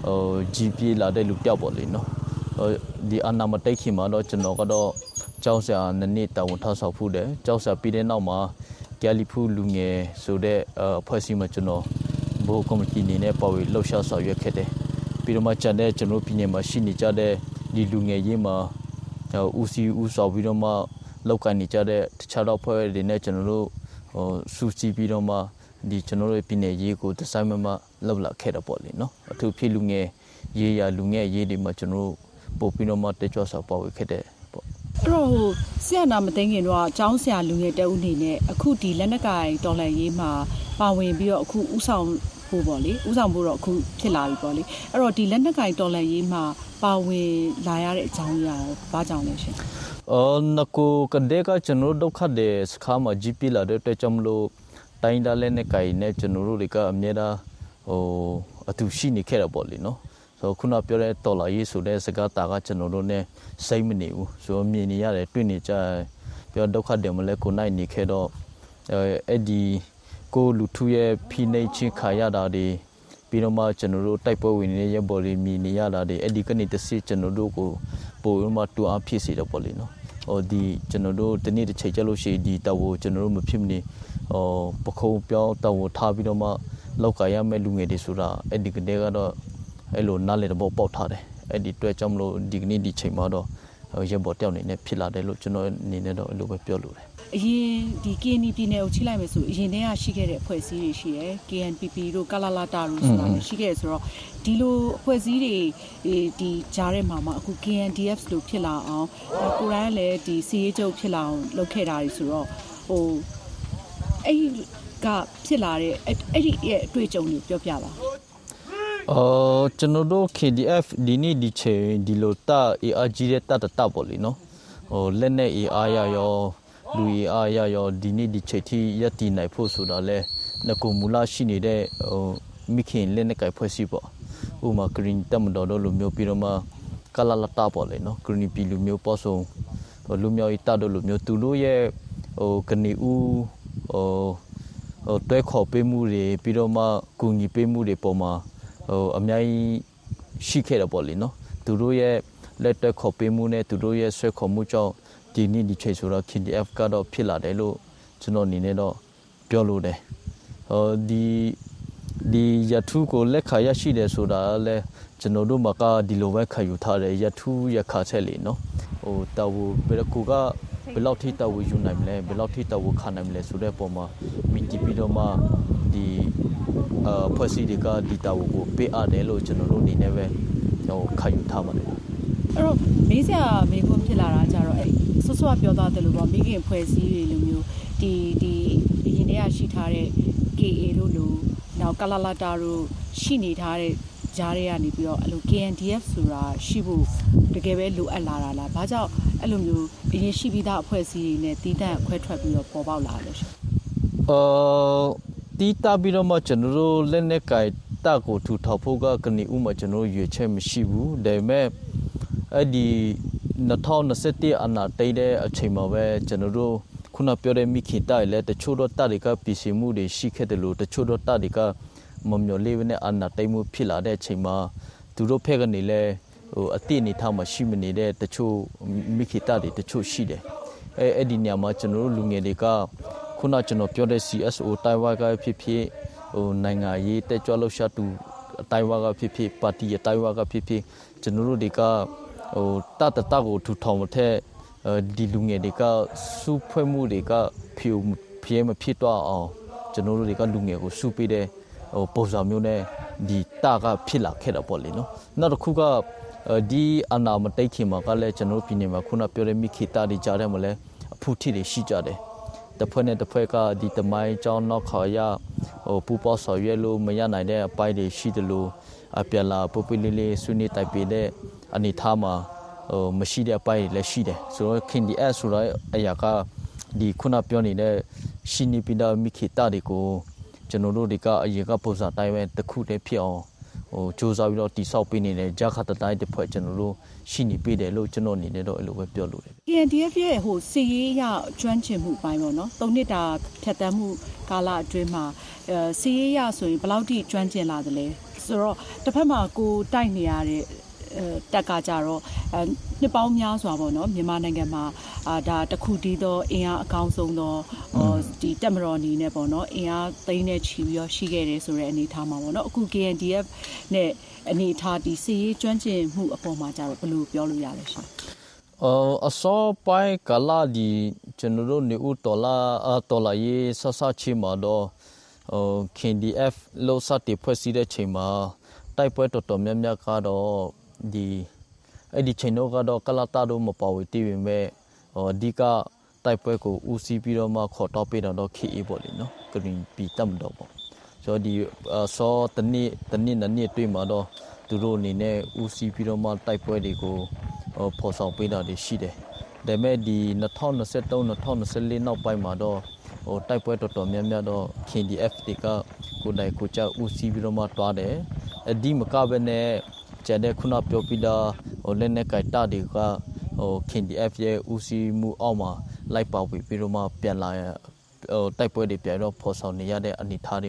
GP လာတဲ့လူပြောက်ပေါ့လေနော်ဒီအာနာမသိန်းခင်မှာတော့ကျွန်တော်ကတော့ကျောင်းဆရာနှစ်တာဝန်ထမ်းဆောင်ဖို့တယ်ကျောင်းဆရာပြီးတဲ့နောက်မှာကယ်လီဖူလူငယ်ဆိုတဲ့အဖွဲ့အစည်းမှာကျွန်တော်ဘိုးကော်မတီနေနဲ့ပေါ်ဝေလှုပ်ရှားဆောင်ရွက်ခဲ့တယ်ပြီးတော့မှကျန်တဲ့ကျွန်တော်ပြည်နယ်မှာရှိနေကြတဲ့ဒီလူငယ်ရေးမှာဦးစီးဦးဆောင်ပြီးတော့မှလောက်ကန်နေကြတဲ့တခြားတော့ဖွဲ့တွေနဲ့ကျွန်တော်တို့စူးစီးပြီးတော့မှဒီကျွန်တော်တို့ပြည်နယ်ရေးကိုဒီဇိုင်းမှလောက်လာခဲ့တော့ပေါ့လေနော်အထူးဖြစ်လူငယ်ရေးရလူငယ်ရေးတွေမှာကျွန်တော်တို့ပို့ပြီးတော့မှတက်ကြွစွာပေါ်ဝေခဲ့တဲ့ပေါ့အဲ့တော့ဆရာနာမသိခင်တော့အကြောင်းဆရာလူငယ်တအုပ်နေနဲ့အခုဒီလက်နက်ကင်တော်လှန်ရေးမှာပါဝင်ပြီးတော့အခုဥဆောင်ဖို့ပေါ့လေဥဆောင်ဖို့တော့အခုဖြစ်လာပြီပေါ့လေအဲ့တော့ဒီလက်နက်ကင်တော်လှန်ရေးမှာပါဝင်လာရတဲ့အကြောင်းအရာဘာကြောင့်လဲရှင်နကိုကတဲ့ကကျွန်တော်ဒုက္ခတဲ့စခါမှာ GP လာတဲ့အတွက်ကြောင့်မလို့တိုင်းဒါလက်နက်ကင်နဲ့ကျွန်တော်တို့တွေကအမြဲတမ်းအတူရှိနေခဲ့တာပေါ့လေနော်ဆိုခုနပြောတဲ့တော်လာရေးဆိုတဲ့စကားတာကကျွန်တော်တို့ ਨੇ စိတ်မနေဘူးဆိုမြင်နေရတယ်တွေ့နေကြပြောဒုက္ခတယ်မလဲကိုနိုင်နေခဲ့တော့အဲ့ဒီကိုလူထုရဲ့ဖိနှိပ်ချင်းခါရတာတွေပြီးတော့မှကျွန်တော်တို့တိုက်ပွဲဝင်နေတဲ့ဘော်လီမီနေရတာတွေအဲ့ဒီကနေတစ်စီကျွန်တော်တို့ကိုပို့ပြီးမှတူအားဖြစ်စေတော့ပေါ့လေနော်ဒီကျွန်တော်တို့တနေ့တစ်ချိန်ကြလို့ရှိရင်ဒီတောက်ကိုကျွန်တော်တို့မဖြစ်မနေပခုံးပြောင်းတောက်ကိုထားပြီးတော့မှလောက်ကြရမယ့်လူငယ်တွေဆိုတာအဲ့ဒီကတည်းကတော့အဲ့လိုနားလေတော့ပေါက်ထားတယ်အဲ့ဒီတွေ့ကြောင့်မလို့ဒီကနေ့ဒီချိန်မှာတော့ရဘော်တောက်နေနဲ့ဖြစ်လာတယ်လို့ကျွန်တော်အနေနဲ့တော့အဲ့လိုပဲပြောလို့တယ်အရင်ဒီ KNP ပြည်နယ်ကိုချိလိုက်မယ်ဆိုအရင်တည်းကရှိခဲ့တဲ့အဖွဲ့အစည်းတွေရှိရယ် KNPP တို့ကလာလာတာတို့ဆိုတာရှိခဲ့ဆိုတော့ဒီလိုအဖွဲ့အစည်းတွေဒီကြားထဲမှာအခု KNDF လို့ဖြစ်လာအောင်ကိုရိုင်းလည်းဒီစီရေးချုပ်ဖြစ်လာအောင်လုပ်ခဲ့တာတွေဆိုတော့အဲ့ကဖြစ်လာတဲ့အဲ့ဒီရဲ့အတွေ့အကြုံတွေပြောပြပါကျွန်တော်တို့ KDF ဒီနေ့ဒီချိန်ဒီလိုတာ ARG တဲ့တတ်ပေါ့လေနော်လက်နဲ့ AR ရောလူအားရရောဒီနေ့ဒီချိန်ထိရည်တည်နိုင်ဖို့ဆိုတာလဲငကူမူလရှိနေတဲ့မိခင်လက်နဲ့ကြိုက်ဖွဲ့စီပေါ့ဥမာ green တမတော်တို့လူမျိုးပြီးတော့မှကလာလာတာပေါ့လေနော် green ပြည်လူမျိုးပေါ့ဆုံးလူမျိုးဤတာတို့လူမျိုးသူတို့ရဲ့ကနေဦးတွဲခေါ်ပေးမှုတွေပြီးတော့မှကူညီပေးမှုတွေပေါ်မှာအများကြီးရှိခဲ့တယ်ပေါ့လေနော်သူတို့ရဲ့လက်တွဲခေါ်ပေးမှုနဲ့သူတို့ရဲ့ဆွဲခေါ်မှုကြောင့်ဒီနေ့ဒီချိန်ဆိုတော့ KDF ကတော့ဖြစ်လာတယ်လို့ကျွန်တော်အနေနဲ့တော့ပြောလို့တယ်ဒီရထုကိုလက်ခါရရှိတယ်ဆိုတာလဲကျွန်တော်တို့မှာကဒီလိုပဲခံယူထားတယ်ရထုရခါချက်လေနော်တော်ဘူးဘယ်ကူကဘယ်လောက်ထိတော်ဘူးယူနိုင်မလဲဘယ်လောက်ထိတော်ဘူးခံနိုင်မလဲဆိုတဲ့ပုံမှာမိတီပြီးတော့မှဒီဖွဲ့စည်းတွေကဒီတော်ဘူးကိုပေးအပ်တယ်လို့ကျွန်တော်တို့အနေနဲ့ပဲခံယူထားပါတယ်အဲ့တော့မေးစရာမေးခွန်းဖြစ်လာတာကြတော့ဆော့ဆော့ပြောသွားတယ်လို့ပေါ့မိခင်ဖွဲ့စည်းတွေလိုမျိုးဒီအရင်တည်းကရှိထားတဲ့ KA တို့လိုနောက်ကလာလာတာတို့ရှိနေထားတဲ့ကြားတွေကနေပြီးတော့အဲ့လို KNDF ဆိုတာရှိဖို့တကယ်ပဲလိုအပ်လာတာလားဘာကြောင့်အဲ့လိုမျိုးအရင်ရှိပြီးသားအဖွဲ့အစည်းတွေနဲ့တီးတန့်ခွဲထွက်ပြီးတော့ပေါ်ပေါက်လာလို့ရှိတီးတာပြီးတော့မှကျွန်တော်တို့လက်နဲ့ကြိုက်တာကိုထူထောင်ဖို့ကကနေဥမှာကျွန်တော်ရွေချက်မရှိဘူးဒါပေမဲ့အဲ့ဒီ2021အနာတိတ်တဲ့အချိန်မှာပဲကျွန်တော်တို့ခုနပြောတဲ့မိခင်တိုင်လဲတချို့တော့တတွေကပြည်စီမှုတွေရှိခဲ့တယ်လို့တချို့တော့တတွေကမမျော်လေးနဲ့အနာတိတ်မှုဖြစ်လာတဲ့အချိန်မှာသူတို့ဖက်ကနေလဲအတိအနေထားမှာရှိမနေတဲ့တချို့မိခင်တိုင်တွေတချို့ရှိတယ်အဲ့ဒီနေရာမှာကျွန်တော်တို့လူငယ်တွေကခုနကျွန်တော်ပြောတဲ့ CSO တိုင်ဝါကဖြစ်ဖြစ်နိုင်ငံရေးတက်ကြွလှုပ်ရှားသူတိုင်ဝါကဖြစ်ဖြစ်ပါတီတိုင်ဝါကဖြစ်ဖြစ်ကျွန်တော်တို့တွေကတတ်ကိုထူထောင်တဲ့ဒီလူငယ်တွေကစုဖွဲ့မှုတွေကဖျဲမဖြစ်တော့အောင်ကျွန်တော်တို့တွေကလူငယ်ကိုစုပေးတဲ့ပုံစံမျိုးနဲ့ဒီတာကဖြစ်လာခဲ့တာပေါ့လေနော်နောက်တစ်ခုကဒီအနာမတိတ်ခင်မှာကလည်းကျွန်တော်ပြည်နေမှာခုနပြောတဲ့မိခိတာတွေကြားထဲမှာလည်းအဖူထီတွေရှိကြတယ်တစ်ဖွဲ့နဲ့တစ်ဖွဲ့ကဒီတမိုင်းကြောင်းနောက်ခါရပူပေါဆော်ရွဲလို့မရနိုင်တဲ့အပိုင်းတွေရှိတယ်လို့အပြလာပူပီလေးဆွေးနွေးတိုက်ပေးတဲ့အနေထားမှာမရှိတဲ့အပိုင်းလည်းရှိတယ်ဆိုတော့ KNDF ဆိုတော့အရာကဒီခုနပြောနေတဲ့ရှိနေပြီးတော့မိခိတာတွေကိုကျွန်တော်တို့တွေကအရင်ကပုံစံတိုင်းပဲတစ်ခုတည်းဖြစ်အောင်စူးစမ်းပြီးတော့တိဆောက်ပေးနေတဲ့ဂျာခတ်တိုင်းတစ်ဖွဲ့ကျွန်တော်တို့ရှိနေပေးတယ်လို့ကျွန်တော်အနေနဲ့တော့အဲ့လိုပဲပြောလို့တယ် KNDF ရဲ့စီရေးရကျွမ်းကျင်မှုပိုင်းပေါ့နော်၃နှစ်တာဖြတ်တန်းမှုကာလအတွင်းမှာစီရေးရဆိုရင်ဘယ်လောက်ထိကျွမ်းကျင်လာသလဲဆိုတော့တစ်ဖက်မှာကိုတိုက်နေရတဲ့တက်ကကြတော့နှစ်ပေါင်းများစွာပေါ့နော်မြန်မာနိုင်ငံမှာဒါတခုတည်းသောအင်အားအကောင်းဆုံးသောဒီတက်မတော်အနေနဲ့ပေါ့နော်အင်အားသိန်းနဲ့ချီပြီးတော့ရှိခဲ့တယ်ဆိုတဲ့အနေအထားမှာပေါ့နော်အခု KNDF နဲ့အနေအထားဒီစီရေးကျွမ်းကျင်မှုအပေါ်မှာကြတော့ဘယ်လိုပြောလို့ရလဲရှင်အစောပိုင်းကလာဒီကျွန်တော်တို့နေဦးတော်လာရေးဆဆချီမှာတော့ KNDF လို့စတဲ့ဖွဲ့စည်းတဲ့ချိန်မှာတိုက်ပွဲတော်တော်များများကတော့ဒီအဲ့ဒီချိန်တော့ကတော့ကလာတာတို့မပေါ်ဝေးတည်ပေမဲ့အဓိကတိုက်ပွဲကိုဦးစီးပြီးတော့မှခေါ်တော့ပေးတော့ KA ပေါ့လေနော် Green ပြည်တမ်တော့ပေါ့ဆိုဒီစောတနေ့တွေ့မှာတော့သူတို့အနေနဲ့ဦးစီးပြီးတော့မှတိုက်ပွဲတွေကိုဖော်ဆောင်ပေးတာတွေရှိတယ်ဒါပေမဲ့ဒီ2023 2024နောက်ပိုင်းမှာတော့တိုက်ပွဲတော်တော်များများတော့ KNDF တွေကကိုယ်တိုင်ကိုကြဦးစီးပြီးတော့မှတွားတယ်အဒီမကဘဲနဲ့ကျတဲ့ခုနပြောပြတာလက်နဲ့ကြိုက်တာတွေက KNDF ရဲ့ဦးစီးမှုအောက်မှာလိုက်ပါပြီးတော့မှပြန်လာတိုက်ပွဲတွေပြန်တော့ဖော်ဆောင်နေရတဲ့အနေအထားတွေမှာ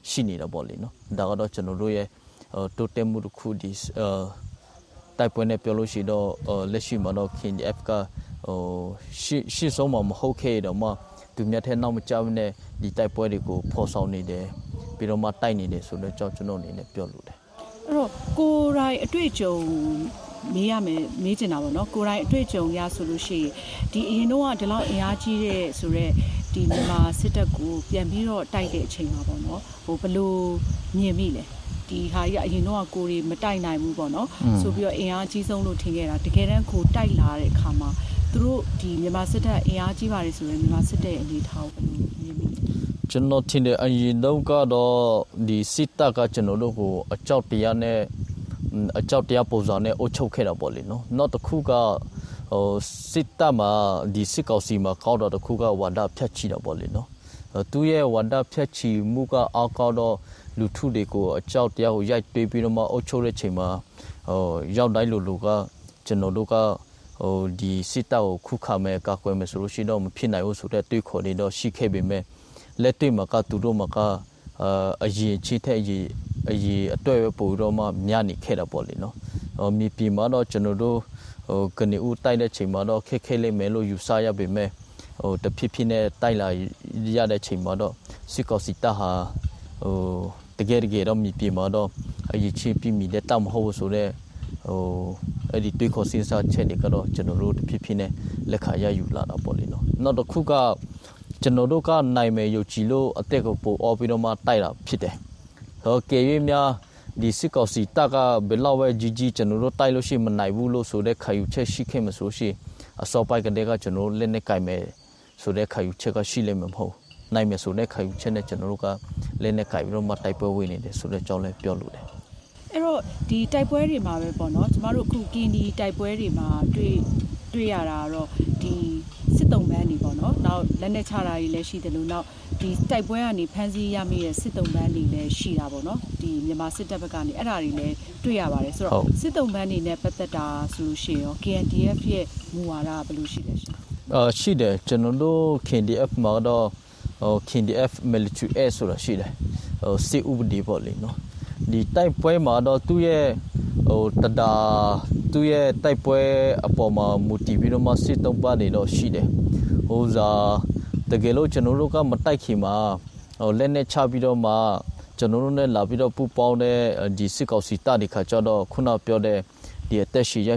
ရှိနေတာပေါ့လေနော်ဒါကတော့ကျွန်တော်တို့ရဲ့တိုးတက်မှုတစ်ခုဒီတိုက်ပွဲနဲ့ပြောလို့ရှိတော့လက်ရှိမှာတော့ KNDF ကရှေ့ဆုံးမှာမဟုတ်ခဲ့တော့မှသူမြတ်ထဲနောက်မကြောက်နဲ့ဒီတိုက်ပွဲတွေကိုဖော်ဆောင်နေတယ်ပြီးတော့မှတိုက်နေတယ်ဆိုတော့ကျွန်တော်အနေနဲ့ပြောလို့တယ်အဲ့တော့ကိုရိုင်းအတွေ့အကြုံမေးချင်တာပေါ့နော်ကိုရိုင်းအတွေ့အကြုံရဆိုလို့ရှိရင်ဒီအရင်တော့ဒီလောက်အင်အားကြီးတဲ့ဆိုတော့ဒီမြန်မာစစ်တပ်ကိုပြန်ပြီးတော့တိုက်တဲ့အချိန်မှာပေါ့နော်ဘယ်လိုမြင်မိလဲဒီဟာကြီးအရင်တော့ကိုရီမတိုက်နိုင်ဘူးပေါ့နော်ဆိုပြီးတော့အင်အားကြီးဆုံးလို့ထင်ခဲ့တာတကယ်တမ်းကိုတိုက်လာတဲ့အခါမှာသူတို့ဒီမြန်မာစစ်တပ်အင်အားကြီးပါတယ်ဆိုရင်မြန်မာစစ်တပ်ရဲ့အနေထားကိုဘယ်လိုမြင်မိလဲကျွန်တော်ထင်တယ်အရင်တော့ကတော့ဒီစစ်တပ်ကကျွန်တော်တို့ကိုအကြောက်တရားပုံစံနဲ့အုပ်ချုပ်ခဲ့တာပေါ့လေနော်နောက်တစ်ခုကစစ်တပ်မှာဒီစစ်ကောင်စီမှာကောက်တော့တစ်ခုကဝါဒဖြတ်ချီတာပေါ့လေနော်သူရဲ့ဝါဒဖြတ်ချီမှုကအောက်ကောက်တော့လူထုတွေကိုအကြောက်တရားကိုရိုက်တွေးပြီးတော့မှအုပ်ချုပ်တဲ့ချိန်မှာရောက်တိုင်းလူကကျွန်တော်တို့ကဒီစစ်တပ်ကိုခုခံမဲ့ကာကွယ်မယ်ဆိုလို့ရှိတော့မဖြစ်နိုင်ဘူးဆိုတဲ့တွေးခေါ်နေတော့ရှိခဲ့ပေမဲ့လက်တွေ့မှာကသူတို့မှာကအရင်ချစ်တဲ့အရင်အတွက်ပဲပို့တော့မှမြနေခဲ့တာပေါ့လေနော်မြေပြင်မှာတော့ကျွန်တော်တို့ကနေဦးတိုက်တဲ့ချိန်မှာတော့ခက်ခဲလိမ့်မယ်လို့ယူဆရပေမဲ့တဖြည်းဖြည်းနဲ့တိုက်လာရတဲ့ချိန်မှာတော့စစ်ကောင်စီတပ်ဟာတကယ်တော့မြေပြင်မှာတော့အရင်ချစ်ပြီးမိတဲ့တောက်မဟုတ်ဆိုတဲ့အဲ့ဒီတွေးခေါ်စဉ်းစားချက်တွေကတော့ကျွန်တော်တို့တဖြည်းဖြည်းနဲ့လက်ခံရယူလာတာပေါ့လေနော်နောက်တစ်ခုကကျွန်တော်တို့ကနိုင်မယ်ယုံကြည်လို့အသက်ကိုပို့အော်ပြီးတော့မှတိုက်တာဖြစ်တယ်ကေရွေးများဒီစစ်ကောင်စီတပ်ကဘယ်လောက်ပဲကြီးကျွန်တော်တို့တိုက်လို့ရှိမနိုင်ဘူးလို့ဆိုတဲ့ခံယူချက်ရှိခဲ့မဆိုရှိအစောပိုင်းကတည်းကကျွန်တော်လက်နဲ့ကင်မယ်ဆိုတဲ့ခံယူချက်ကရှိလိမ့်မယ်မဟုတ်နိုင်မယ်ဆိုတဲ့ခံယူချက်နဲ့ကျွန်တော်တို့ကလက်နဲ့ကင်ပြီးတော့မှတိုက်ပွဲဝင်နေတယ်ဆိုတဲ့အကြောင်းလည်းပြောလို့တယ်အဲ့တော့ဒီတိုက်ပွဲတွေမှာပဲပေါ့နော်ကျမတို့အခုကင်းဒီတိုက်ပွဲတွေမှာတွေ့ရတာတော့ဒီစစ်တုံးပန်းတွေပေါ့နော်နောက်လက်နဲ့ချတာတွေလည်းရှိတယ်လို့နောက်ဒီတိုက်ပွဲကနေဖမ်းဆီးရမိတဲ့စစ်တုံးပန်းတွေလည်းရှိတာပေါ့နော်ဒီမြန်မာစစ်တပ်ဘက်ကနေအဲ့ဒါတွေလည်းတွေ့ရပါတယ်ဆိုတော့စစ်တုံးပန်းတွေနဲ့ပတ်သက်တာဆိုလို့ရှိရင်ရော KNDF ရဲ့မူဝါဒဘယ်လိုရှိလဲရှင်ရှိတယ်ကျွန်တော်တို့ KNDF မှာတော့ KNDF military aid ဆိုတာရှိတယ်စစ်ဥပဒေပေါ့လေနော်ဒီတိုက်ပွဲမှာတော့သူ့ရဲ့သူ့ရဲ့တိုက်ပွဲအပေါ်မှာမူတည်ပြီးတော့မှစစ်တုံးပန်းတွေတော့ရှိတယ်တကယ်လို့ကျွန်တော်တို့ကမတိုက်ခင်မှာလက်နဲ့ချပြီးတော့မှကျွန်တော်တို့နဲ့လာပြီးတော့ပူပေါင်းတဲ့ဒီစစ်ကောင်စီတပ်တွေခါကျတော့ခုနပြောတဲ့ဒီအသက်ရှိရ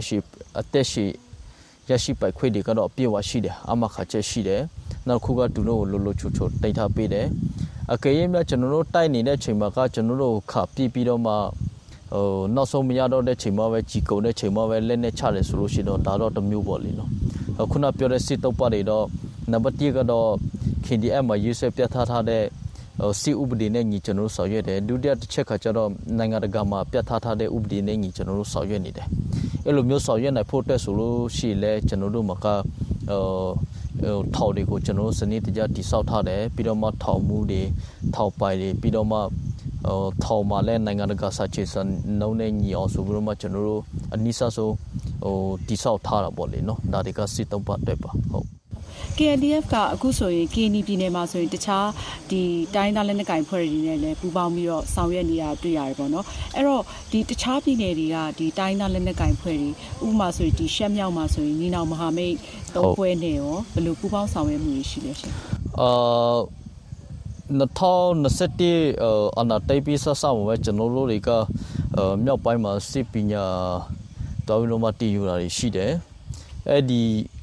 ရှိပိုက်ခွေတွေကတော့အပြည့်အဝရှိတယ်အမခါချက်ရှိတယ်နောက်ခုကသူတို့ကိုလိုချိုတိတ်ထားပေးတယ်အကယ်၍များကျွန်တော်တို့တိုက်နေတဲ့ချိန်မှာကကျွန်တော်တို့ခါပြပြီးတော့မှနောက်ဆုံးမရတော့တဲ့ချိန်မှာပဲကြီးကုန်တဲ့ချိန်မှာပဲလက်နဲ့ချတယ်ဆိုလို့ရှိတော့ဒါတော့တစ်မျိုးပေါ့လေနော်ခုနပြောတဲ့စစ်တုပ်ပါတွေတော့နံပါတ်1ကတော့ KNDF မှာရေးဆွဲပြဋ္ဌာန်းထားတဲ့စစ်ဥပဒေနဲ့ညီကျွန်တော်တို့ဆောင်ရွက်တယ်ဒုတိယတစ်ချက်ကကျတော့နိုင်ငံတကာမှာပြဋ္ဌာန်းထားတဲ့ဥပဒေနဲ့ညီကျွန်တော်တို့ဆောင်ရွက်နေတယ်အဲ့လိုမျိုးဆောင်ရွက်နိုင်ဖို့အတွက်ဆိုလို့ရှိလဲကျွန်တော်တို့မှာကထောက်တွေကိုကျွန်တော်စနစ်တကျတိစောက်ထားတယ်ပြီးတော့မှထောက်မှုတွေထောက်ပိုင်တွေပြီးတော့မှထောက်မှလည်းနိုင်ငံတကာစာချုပ်စံနှုန်းနဲ့ညီအောင်ဆိုပြီးတော့မှကျွန်တော်တို့အနည်းဆုံးတိစောက်ထားတာပေါ့လေနော်ဒါတွေကစစ်တုံးပတ်တွေပါဟုတ် KNDF ကအခုဆိုရင် KND ပြည်နယ်မှာဆိုရင်တခြားဒီတိုင်းသားလက်နက်ကိုင်ဖွဲ့တွေနဲ့လည်းပူးပေါင်းပြီးတော့ဆောင်ရွက်နေတာတွေ့ရတယ်ပေါ့နော်အဲ့တော့ဒီတခြားပြည်နယ်တွေကဒီတိုင်းသားလက်နက်ကိုင်ဖွဲ့တွေဥပမာဆိုရင်ဒီရှမ်းမြောက်မှာဆိုရင်ညီနောင်မဟာမိတ်သုံးဖွဲ့နဲ့ရောဘယ်လိုပူးပေါင်းဆောင်ရွက်မှုရှိလဲရှင် 2021အနာတိုင်ပီဆာဆောင်ဝဲကျွန်တော်တို့တွေကမြောက်ပိုင်းမှာစစ်ပညာတော်ပြီးတော့မှတည်ယူတာရှိတယ်အဲ့ဒီ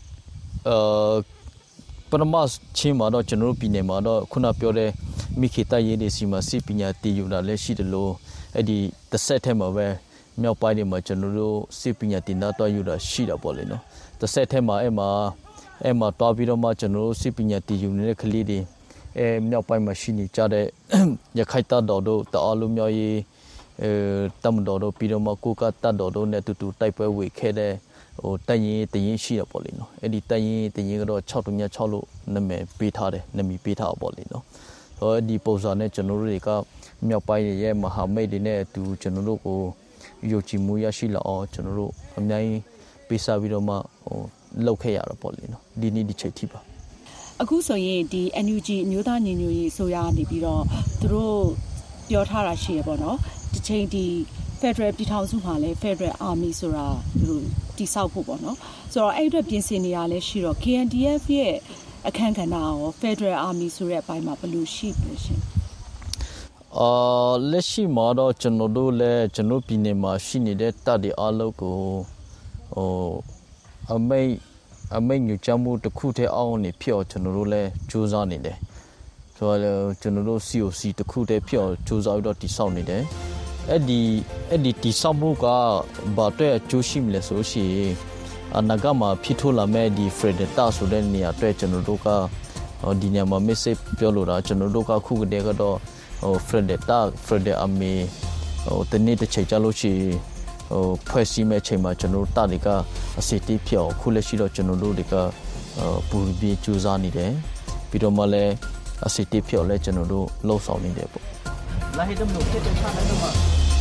ပထမချင်းမှာတော့ကျွန်တော်တို့ပြည်နယ်မှာတော့ခုနပြောတဲ့မိခေတရေးတွေစီမှာစစ်ပညာတည်ယူတာလည်းရှိတယ်လို့အဲ့ဒီတစ်ဆက်ထဲမှာပဲမြောက်ပိုင်းတွေမှာကျွန်တော်တို့စစ်ပညာတင်တာတွားယူတာရှိတာပေါ့လေနော်တစ်ဆက်ထဲမှာအဲ့မှာတွားပြီးတော့မှကျွန်တော်တို့စစ်ပညာတည်ယူနေတဲ့ကလေးတွေမြောက်ပိုင်းမှာရှိနေကြတဲ့ရခိုင်တပ်တော်တို့တအားလုံးမြောက်ရေးတမတော်တို့ပြီးတော့မှကိုကတပ်တော်တို့နဲ့တူတိုက်ပွဲဝေခဲ့တဲ့တိုင်ရင်ရှိရပေါ့လေနော်အဲ့ဒီတိုင်ရင်ကတော့636လို့နာမည်ပေးထားတယ်နာမည်ပေးထားပါပေါ့လေနော်ဒီပုံစံနဲ့ကျွန်တော်တို့တွေကမြောက်ပိုင်းရဲ့မဟာမိတ်တွေနဲ့အတူကျွန်တော်တို့ကိုယုံကြည်မှုရရှိလာအောင်ကျွန်တော်တို့အများကြီးပေးစားပြီးတော့မှလောက်ခဲ့ရတာပေါ့လေနော်ဒီနေ့ဒီချိန်ထိပါအခုဆိုရင်ဒီ NUG အမျိုးသားညီညွတ်ရေးအစိုးရကနေပြီးတော့သူတို့ပြောထားတာရှိရပေါ့နော်တစ်ချိန်ဒီ Federal ပြည်ထောင်စုမှာလည်း Federal Army ဆိုတာသူတို့တိဆောက်ဖို့ပေါ့နော်ဆိုတော့အဲ့အတွက်ပြင်ဆင်နေရလဲရှိတော့ KNDF ရဲ့အခန်းကဏ္ဍရော Federal Army ဆိုတဲ့အပိုင်းမှာဘယ်လိုရှိလဲရှင်လက်ရှိမှာတော့ကျွန်တော်တို့လည်းကျွန်တော်ပြည်နယ်မှာရှိနေတဲ့တပ်တွေအားလုံးကိုအမိတ်ညွှန်ကြားမှုတစ်ခုတည်းအောင်နေဖြစ်အောင်ကျွန်တော်တို့လည်းစူးစမ်းနေတယ်ဆိုတော့ကျွန်တော်တို့ COC တစ်ခုတည်းဖြစ်အောင်စူးစမ်းပြီးတော့တိဆောက်နေတယ်အဲ့ဒီတိဆောက်မှုကဘာတဲ့အကျိုးရှိမလဲဆိုရှင်အနာဂတ်မှာဖြစ်ထွန်းလာမဲ့ဒီ Predator ဆိုတဲ့နေရာအတွက်ကျွန်တော်တို့ကဒီနေရာမှာ message ပြောလို့တာကျွန်တော်တို့ကခုကတည်းကတော့ Freddy Army တနေ့တစ်ချိန်ကြာလို့ရှိဖွဲ့စည်းမဲ့ချိန်မှာကျွန်တော်တို့တာတွေကအစီတီးဖြစ်အောင်ခုလက်ရှိတော့ကျွန်တော်တို့တွေကပူပြီးကြိုးစားနေတယ်ပြီးတော့မှလည်းအစီတီးဖြစ်အောင်လည်းကျွန်တော်တို့လှုပ်ဆောင်နေတယ်ပေါ့လာဟိတမလို့ဖြစ်တဲ့ခြားတဲ့မှာ